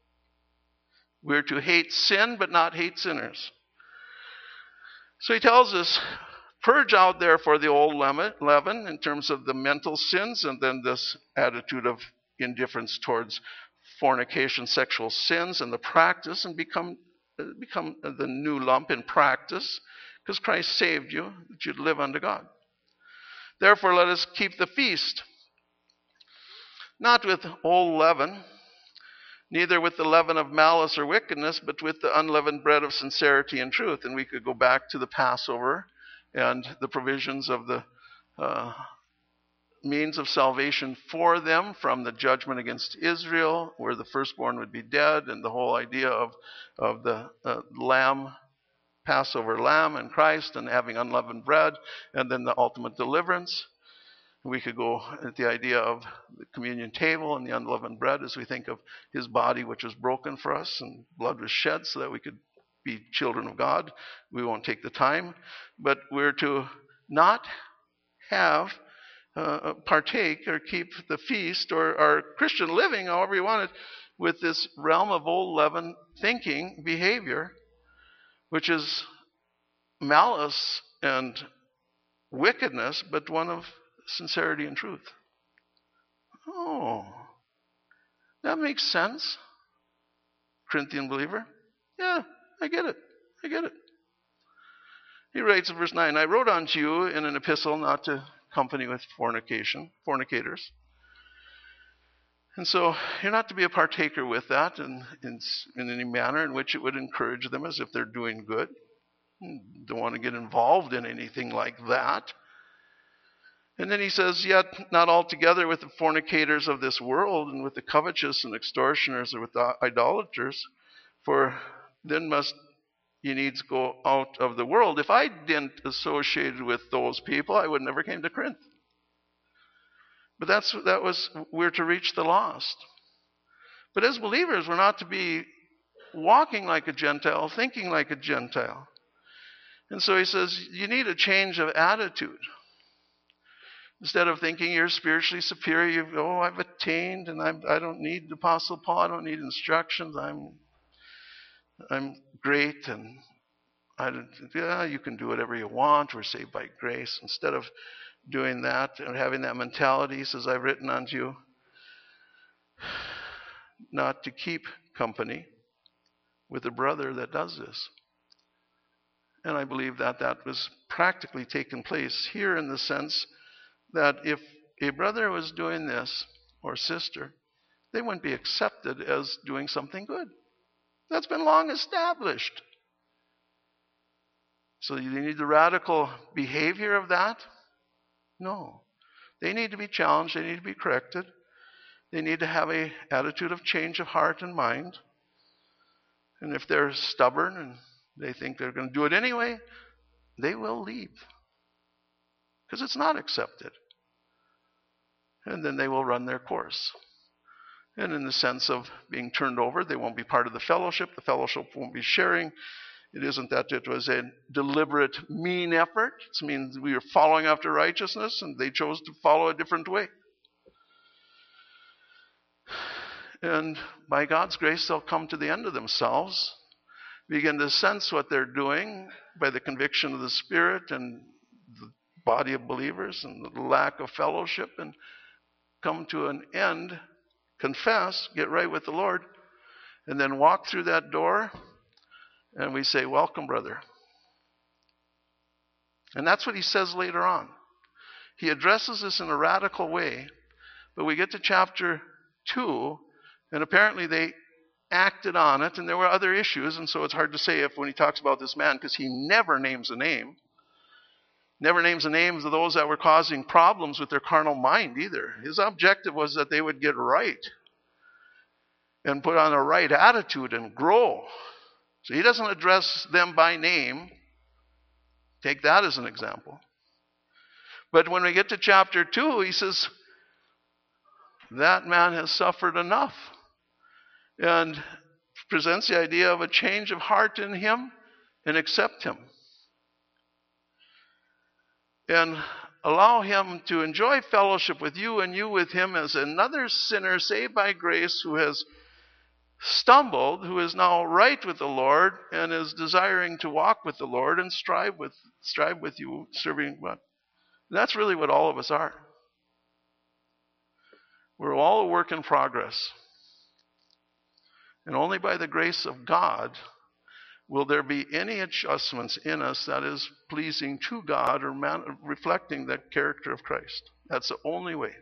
We're to hate sin, but not hate sinners. So he tells us, purge out therefore the old leaven in terms of the mental sins, and then this attitude of indifference towards fornication, sexual sins, and the practice, and become become the new lump in practice, because Christ saved you, that you'd live unto God. Therefore let us keep the feast, not with old leaven, neither with the leaven of malice or wickedness, but with the unleavened bread of sincerity and truth. And we could go back to the Passover and the provisions of the uh, means of salvation for them from the judgment against Israel, where the firstborn would be dead, and the whole idea of, of the uh, lamb, Passover lamb and Christ, and having unleavened bread, and then the ultimate deliverance. We could go at the idea of the communion table and the unleavened bread as we think of his body, which was broken for us, and blood was shed so that we could be children of God. We won't take the time, but we're to not have uh, partake or keep the feast or our Christian living, however you want it, with this realm of old leaven thinking, behavior, which is malice and wickedness, but one of sincerity and truth. Oh, that makes sense, Corinthian believer. Yeah, I get it. I get it. He writes in verse nine, I wrote unto you in an epistle not to company with fornication, fornicators. And so you're not to be a partaker with that in, in, in any manner in which it would encourage them as if they're doing good. Don't want to get involved in anything like that. And then he says, yet not altogether with the fornicators of this world and with the covetous and extortioners or with the idolaters, for then must you needs go out of the world. If I didn't associate with those people, I would never came to Corinth. But that's that was we're to reach the lost. But as believers, we're not to be walking like a Gentile, thinking like a Gentile. And so he says, you need a change of attitude. Instead of thinking you're spiritually superior, you go, oh, I've attained, and I'm, I don't need the Apostle Paul, I don't need instructions, I'm I'm great, and I don't, yeah, you can do whatever you want, we're saved by grace. Instead of doing that and having that mentality, he says, I've written unto you not to keep company with a brother that does this. And I believe that that was practically taking place here in the sense that if a brother was doing this, or sister, they wouldn't be accepted as doing something good. That's been long established. So you need the radical behavior of that? No. They need to be challenged. They need to be corrected. They need to have an attitude of change of heart and mind. And if they're stubborn and they think they're going to do it anyway, they will leave. Because it's not accepted. And then they will run their course. And in the sense of being turned over, they won't be part of the fellowship. The fellowship won't be sharing. It isn't that it was a deliberate, mean effort. It means we are following after righteousness, and they chose to follow a different way. And by God's grace, they'll come to the end of themselves, begin to sense what they're doing by the conviction of the Spirit and the body of believers and the lack of fellowship, and come to an end, confess, get right with the Lord, and then walk through that door, and we say, welcome, brother. And that's what he says later on. He addresses this in a radical way, but we get to chapter two, and apparently they acted on it, and there were other issues, and so it's hard to say if when he talks about this man, because he never names a name, never names the names of those that were causing problems with their carnal mind either. His objective was that they would get right and put on a right attitude and grow. So he doesn't address them by name. Take that as an example. But when we get to chapter two, he says, that man has suffered enough. And presents the idea of a change of heart in him and accept him. And allow him to enjoy fellowship with you and you with him as another sinner saved by grace who has stumbled, who is now right with the Lord and is desiring to walk with the Lord and strive with strive with you, serving God. That's really what all of us are. We're all a work in progress. And only by the grace of God will there be any adjustments in us that is pleasing to God or man, reflecting the character of Christ. That's the only way.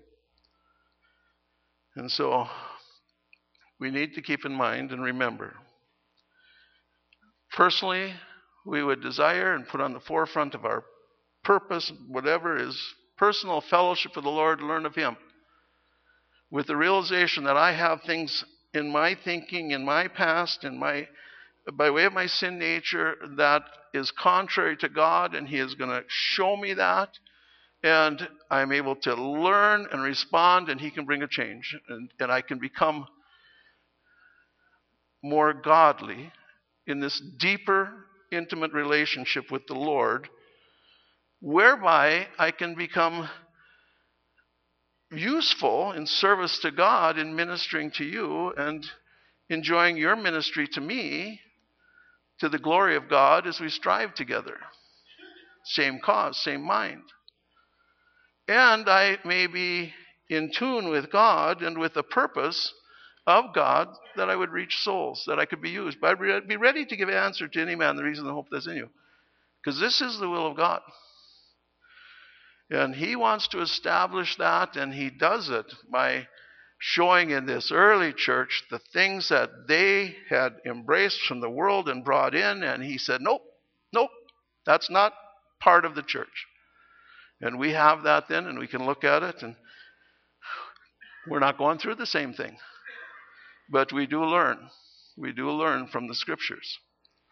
And so we need to keep in mind and remember. Personally, we would desire and put on the forefront of our purpose, whatever is personal fellowship with the Lord, learn of him. With the realization that I have things in my thinking, in my past, in my by way of my sin nature that is contrary to God, and he is going to show me that, and I'm able to learn and respond, and he can bring a change, and, and I can become more godly in this deeper, intimate relationship with the Lord, whereby I can become useful in service to God in ministering to you and enjoying your ministry to me to the glory of God as we strive together. Same cause, same mind. And I may be in tune with God and with the purpose of God that I would reach souls, that I could be used. But I'd be ready to give an answer to any man the reason and the hope that's in you. Because this is the will of God. And he wants to establish that, and he does it by showing in this early church the things that they had embraced from the world and brought in, and he said, nope, nope, that's not part of the church. And we have that then, and we can look at it, and we're not going through the same thing. But we do learn. We do learn from the scriptures.